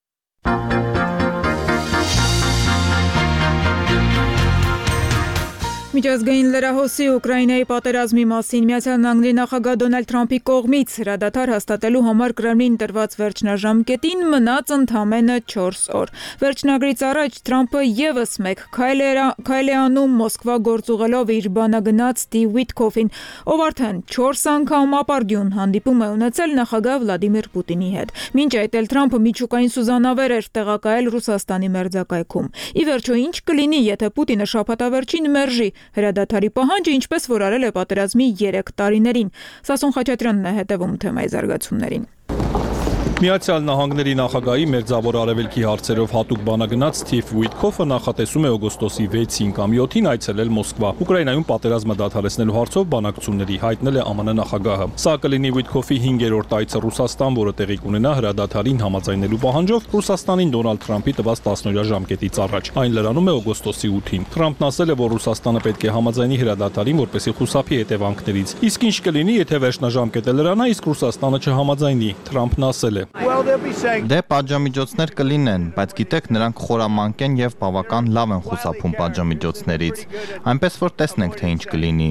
Միջազգային լրահոսի Ուկրաինայի պատերազմի մասին Միացյալ Նահանգների նախագահ Դոնալդ Թրամփի կողմից հրադադար հաստատելու համար Կրեմլին տրված վերջնաժամկետին մնաց ընդամենը չորս օր։ Վերջնագրից առաջ Թրամփը եւս մեկ քայլ է անում Մոսկվա գործուղելով իր բանագնաց Ստիվ Ուիթկոֆին, ով արդեն չորս անգամ ապարդյուն հանդիպում է ունեցել նախագահ Վլադիմիր Պուտինի հետ։ Մինչ այդ էլ Թրամփը միջուկային սուզանավեր էր տեղակայել Ռուսաստանի մերձակայքում։ Ի վերջո, ինչ կլինի, եթե Պուտինը շաբաթավերջին մերժի հրադադարի պահանջը, ինչպես որ արել է պատերազմի երեք տարիներին։ Սասուն Խաչատրյանն է հետևում թեմայի զարգացումներին։ Միացյալ Նահանգների նախագահի մերձավոր արևելքի հարցերով հատուկ բանագնաց Ստիվ Ուիթկոֆը նախատեսում է օգոստոսի վեցին կամ յոթին այցելել Մոսկվա։ Ուկրաինայում պատերազմը դադարեցնելու հարցով բանակցությունների հայտնել է ԱՄՆ նախագահը։ Սա կլինի Ուիթկոֆի հինգերորդ այցը Ռուսաստան, որը տեղի կունենա հրադադարին համաձայնելու պահանջով Ռուսաստանին Դոնալդ Թրամփի տված տասնօրյա ժամկետից առաջ։ Այն լրանում է օգոստոսի ութին։ Թրամփն ասել է, որ Ռուսաստանը պետք է համաձայնի հրադադարին, որպեսզի խուսափի հետևանքներից։ Իսկ ինչ կլինի, եթե վերջնաժամկետը լրանա, իսկ Ռուսաստանը չհամաձայնի։ Թրամփն ասել է. Դե պատժամիջոցներ կլինեն, բայց գիտեք, նրանք խորամանկ են եւ բավական լավ են խուսափում պատժամիջոցներից։ Այնպես որ տեսնենք, թե ինչ կլինի։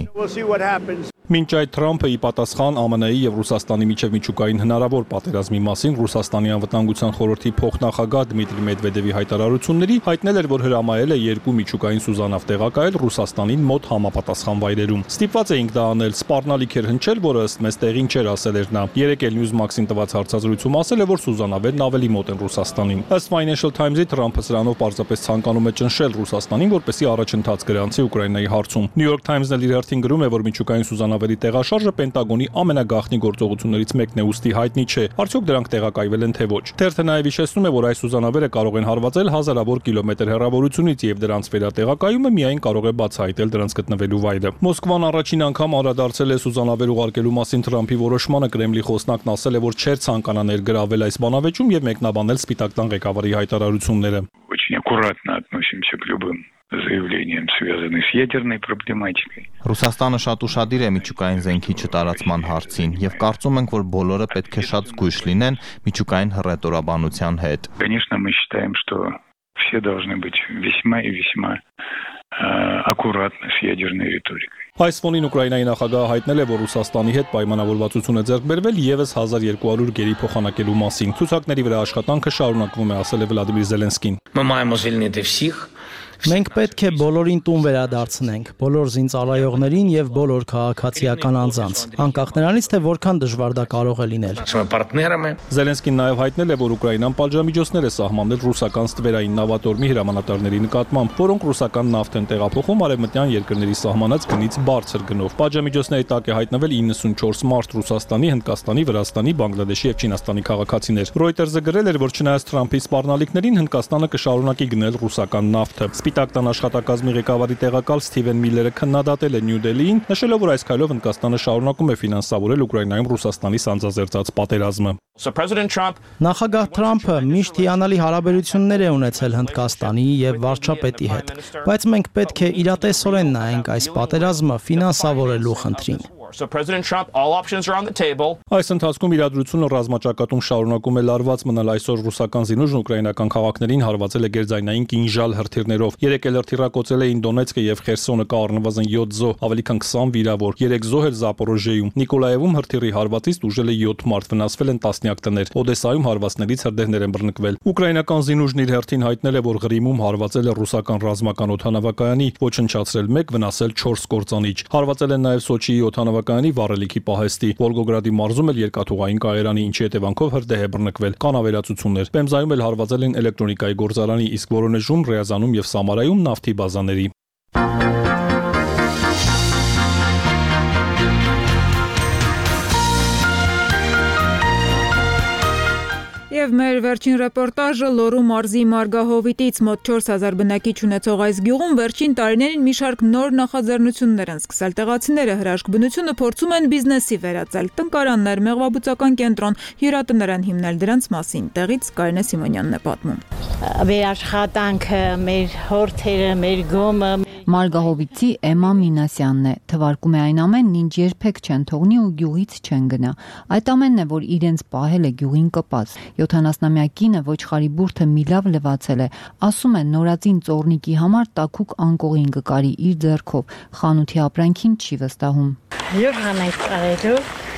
Մինչ այդ Թրամփը ի պատասխան ԱՄՆ-ի եւ Ռուսաստանի միջև միջուկային հնարավոր պատերազմի մասին Ռուսաստանի անվտանգության խորհրդի փոխնախագահ Դմիտրի Մեդվեդևի հայտարարությունների հայտնել էր, որ հրամայել է երկու միջուկային սուզանավ տեղակայել Ռուսաստանին մոտ համապատասխան վայրերում։ Ստիպված էինք դա անել, սպառնալիք էր հնչել, որը ըստ մեզ տեղին չէր, ասել էր նա։ Երեք էլ Newsmax-ին տված հարցազրույցում ասել է, որ սուզանավերն ավելի մոտ են Ռուսաստանին։ Ըստ Financial Times-ի Թրամփը սրանով պարզապես ցանկանում է ճնշել Ռուսաստանին, որպեսզի առաջընթաց գրանցի Ուկրաինայի հարցում։ New York Times-ն էլ իր հերթին գրում է, որ միջուկային սուզանավերի տեղաշարժը Պենտագոնի ամենագաղտնի գործողություններից մեկն է, ուստի հայտնի չէ, արդյոք դրանք տեղակայվել են թե ոչ։ Թերթը նաև հիշեցնում է, որ այս սուզանավերը կարող են հարվածել հազարավոր կիլոմետր հեռավորությունից եւ դրանց վերատեղակայումը միայն կարող է բացահայտել դրանց գտնվելու վայրը։ Մոսկվան առաջին անգամ անդրադարձել է սուզանավեր уղարկելու մասին Թրամփի որոշմանը, Կրեմլի խոսնակն ասել է, որ չէր ցանկանա ներգրավել այս բանավեճում եւ մեկնաբանել Սպիտակ տան ղեկավարի հայտարարությունները։ Очень аккуратно относимся к любым заявлениям, связанным с ядерной проблематикой. Ռուսաստանը շատ ուշադիր է միջուկային զենքի չտարածման հարցին եւ կարծում ենք, որ բոլորը պետք է շատ զգույշ լինեն միջուկային հռետորաբանության հետ։ Конечно, мы считаем, что все должны быть весьма и весьма аккуратно с ядерной риторикой. Այս ֆոնին Ուկրաինայի նախագահը հայտնել է, որ Ռուսաստանի հետ պայմանավորվածություն է ձեռք բերվել ևս հազար երկու հարյուր գերի փոխանակելու մասին։ Ցուցակների վրա աշխատանքը շարունակվում է, ասել է Վլադիմիր Զելենսկին։ Мы маємо звільнити всіх. Մենք պետք է բոլորին տուն վերադարձնենք, բոլոր զինծառայողներին եւ բոլոր քաղաքացիական անձանց, անկախ նրանից, թե որքան դժվար դա կարող է լինել։ Զելենսկին նաեւ հայտնել է, որ Ուկրաինան պատժամիջոցներ է սահմանել ռուսական ստվերային նավատորմի հրամանատարների նկատմամբ, որոնք ռուսական նավթ են տեղափոխում արևմտյան երկրների սահմանած գնից բարձր գնով։ Պատժամիջոցների տակ է հայտնվել իննսունչորս մարդ Ռուսաստանի, Հնդկաստանի, Վրաստանի, Բանգլադեշի եւ Չինաստանի քաղաքացիներ։ Reuters-ը գրել էր, որ չնայած Թրամփի սպառնալիքներին Հնդկաստանը կշարունակի գնել ռուսական նավթը։ Սպիտակ տան աշխատակազմի ղեկավարի տեղակալ Սթիվեն Միլլերը քննադատել է Նյու Դելիին, նշելով, որ այս քայլով Հնդկաստանը շարունակում է ֆինանսավորել Ուկրաինայում Ռուսաստանի սանձազերծած պատերազմը։ Նախագահ Թրամփը միշտ հիանալի հարաբերություններ է ունեցել Հնդկաստանի եւ վարչապետի հետ, բայց մենք պետք է իրատեսորեն նայենք այս պատերազմը ֆինանսավորելու խնդրին։ So President Trump, all options are on the table. Այս ընթացքում իրադրությունը ռազմաճակատում շարունակում է լարված մնալ այսօր ռուսական զինուժն ուկրաինական քաղաքներին հարվածել է գերձայնային կինժալ հրթիռներով։ Երեք էլ հրթիռակոծել էին Դոնեցկը եւ Խերսոնը կա առնվազն յոթ զոհ, ավելի քան քսան վիրավոր, երեք զոհ էլ Զապորոժիեում։ Նիկոլաևում հրթիռի հարվածից տուժել է յոթ մարդ, վնասվել են տասնյակ տներ։ Օդեսայում հարվածներից հրդեհներ են բռնկվել։ Ուկրաինական զինուժն իր հերթին հայտնել է, որ Ղրիմում հարվածել է ռուսական ռազմական օդանավակայանի, ոչնչացրել մեկ, վնասել չորս կործանիչ։ Հարվածել են նաեւ Սոչիի օդանավակայանի վառելիքի պահեստի, Վոլգոգրադի մարզում էլ երկաթուղային կայարանի, ինչի հետևանքով հրդեհ է բռնկվել։ Կան ավերածություններ։ Պեմզայում էլ հարվածել են էլեկտրոնիկայի գործարանի, իսկ Վորոնեժում, Ռեազանում եւ Սամարայում նավթի բազաների։ Եվ մեր վերջին ռեպորտաժը Լոռու մարզի Մարգահովիտից մոտ չորս հազար բնակիչ ունեցող այս գյուղում վերջին տարիներին մի շարք նոր նախաձեռնություններ են սկսել։ Տեղացիները հրաշք բնությունը փորձում են բիզնեսի վերածել։ Տնկարաններ, մեղվաբուծական կենտրոն, հյուրատներ հիմնել դրանց մասին։ Տեղից Կարինե Սիմոնյանն է պատմում։ Մեր աշխատանքը, մեր հորթերը, մեր գոմը Մարգահովիցի Էմա Մինասյանն է, թվարկում է այն ամենն, ինչ երբեք չեն թողնի ու գյուղից չեն գնա։ Այդ ամենն է, որ իրենց պահել է գյուղին կպած։ յոթանասնամյա կինը ոչխարի բուրդը մի լավ լվացել է, ասում է նորածին ծոռնիկի համար տաքուկ անկողին կկարի իր ձեռքով, խանութի ապրանքին չի վստահում։ Յուրան այդ կարելու,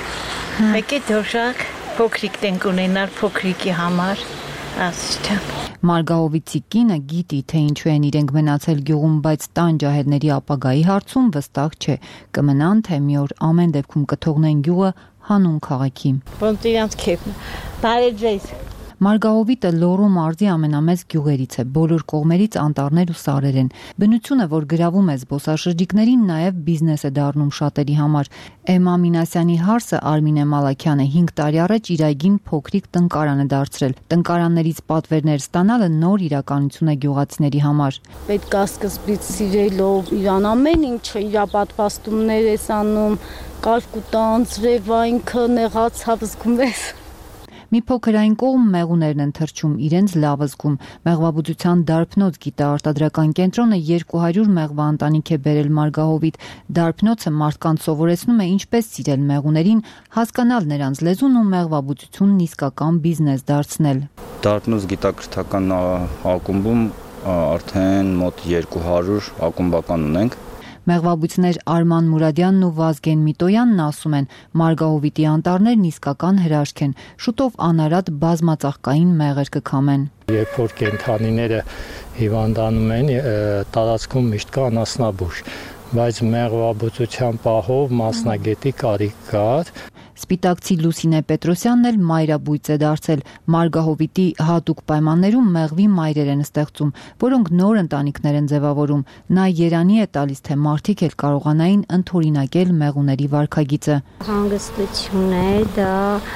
մեկի դոշակ փոքրիկ տենք ունենալ փոքրիկի համար, ասիչան։ Մարգահովիցի կինը գիտի, թե ինչու են իրենք մնացել գյուղում, բայց տան ջահելների ապագայի հարցում վստահ չէ։ Կմնան, թե մի օր ամեն դեպքում կթողնեն գյուղը հանուն քաղաքի։ Ոնց իրանց քեֆն։ Բարի ձեզ։ Մարգահովիտը Լոռու մարզի ամենամեծ գյուղերից է, բոլոր կողմերից անտառներ ու սարեր են։ Բնությունը, որ գրավում է զբոսաշրջիկներին, նաև բիզնես է դառնում շատերի համար։ Էմա Մինասյանի հարսը Արմինե Մալաքյանը հինգ տարի առաջ իր այգին փոքրիկ տնկարան է դարձրել։ Տնկարաններից պատվերներ ստանալը նոր իրականություն է գյուղացիների համար։ Պետք է սկզբից սիրելով իրան ամեն ինչը իր պատվաստումներ ես անում, կարկուտ անձրև այնքը նեղացավ զգում ես։ Մի փոքր այն կողմ մեղուներն են թռչում, իրենց լավ զգում։ Մեղվաբուծության դարբնոց գիտաարտադրական կենտրոնը երկու հարյուր մեղվա ընտանիք է բերել Մարգահովիտ։ Դարբնոցը մարդկանց սովորեցնում է ինչպես սիրել մեղուներին, հասկանալ նրանց լեզուն ու մեղվաբուծությունն իսկական բիզնես դարձնել։ Դարբնոց գիտակրթական ակումբում արդեն մոտ երկու հարյուր ակումբական ունենք։ Մեղվաբույծներ Արման Մուրադյանն ու Վազգեն Միտոյանն ասում են, Մարգահովիտի անտառներն իսկական հրաշք են, շուտով անարատ բազմածաղկային մեղր կքամեն։ Երբ որ կենդանիները հիվանդանում են, տարածքում միշտ կա անասնաբուժ, բայց մեղվաբուծության պահով մասնագետի կարիք կար։ Սպիտակցի Լուսինե Պետրոսյանն էլ մայրաբույծ է դարձել։ Մարգահովիտի հատուկ պայմաններում մեղվի մայրեր են ստեղծում, որոնք նոր ընտանիքներ են ձևավորում։ Նա երանի է տալիս, թե մարդիկ էլ կարողանային ընդօրինակել մեղուների վարքագիծը։ Հանգստություն է, դա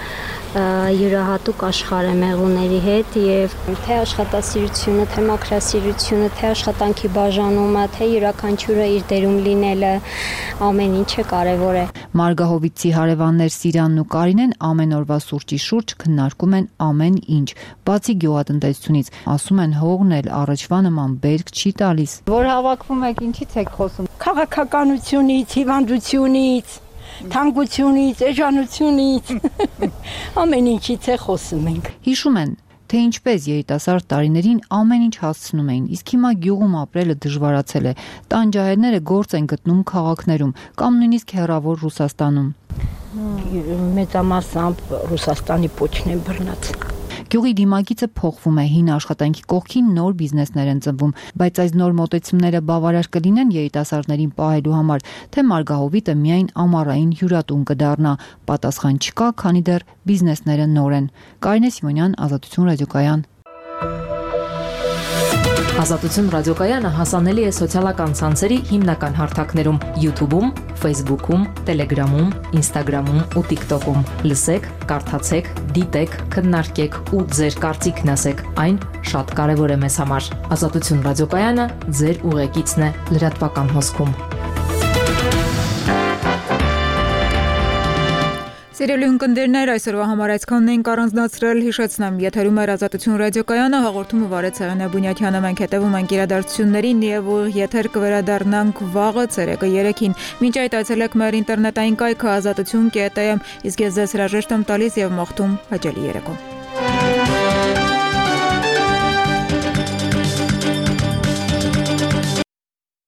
յուրահատուկ աշխարհ է մեղուների հետ եւ թե աշխատասիրությունը, թե մաքրասիրությունը, թե աշխատանքի բաժանումը, թե յուրաքանչյուրը իր դերում լինելը, ամեն ինչը կարեւոր է։ Մարգահովիցի հարևաններ Սիրանն ու Կարինեն ամեն օրվա սուրճի շուրջ քննարկում են ամեն ինչ, բացի գյուղատնտեսությունից, ասում են հողն էլ առաջվա նման բերք չի տալիս։ Որ հավաքվում եք, ինչից եք խոսում։ Քաղաքականությունից, հիվանդությունից, թանկությունից, էժանությունից, ամեն ինչից է խոսում ենք։ Հիշում են, թե ինչպես երիտասարդ տարիներին ամեն ինչ հասցնում էին, իսկ հիմա գյուղում ապրելը դժվարացել է։ Տանջահերները գործ են գտնում քաղաքներում կամ նույնիսկ հեռավոր Ռուսաստանում։ Մեծամասամբ Ռուսաստանի փոչն է բռնած։ Գյուղի դիմագիծը փոխվում է, հին աշխատանքի կողքին նոր բիզնեսներ են ծնվում, բայց այս նոր մոտեցումները բավարար կլինեն երիտասարդներին պահելու համար, թե Մարգահովիտը միայն ամառային հյուրատուն կդառնա։ Պատասխան չկա, քանի դեռ բիզնեսները նոր են։ Կարինե Սիմոնյան, Ազատություն ռադիոկայան։ Ազատություն ռադիոկայանը հասանելի է սոցիալական ցանցերի հիմնական հարթակներում՝ YouTube-ում, Facebook-ում, Telegram-ում, Instagram-ում ու TikTok-ում։ Լսեք, կարդացեք, դիտեք, քննարկեք ու ձեր կարծիքն ասեք։ Այն շատ կարևոր է մեզ համար։ Ազատություն ռադիոկայանը ձեր ուղեկիցն է լրատվական հոսքում։ Սիրելի ունկնդիրներ, այսօրվա համար այսքանն ենք առանձնացրել, հիշեցնեմ, եթերում էր Ազատություն ռադիոկայանը, հաղորդումը վարեց Սեղանե Բունյաթյանը, մենք հետևում ենք իրադարձություններին եւ եթեր կվերադառնանք վաղը ցերեկը երեքին։ Մինչ այդ այցելեք մեր ինտերնետային կայքը ազատություն կետ է, իսկ ես ձեզ հրաժեշտ եմ տալիս եւ մաղթում հաճելի երեկո։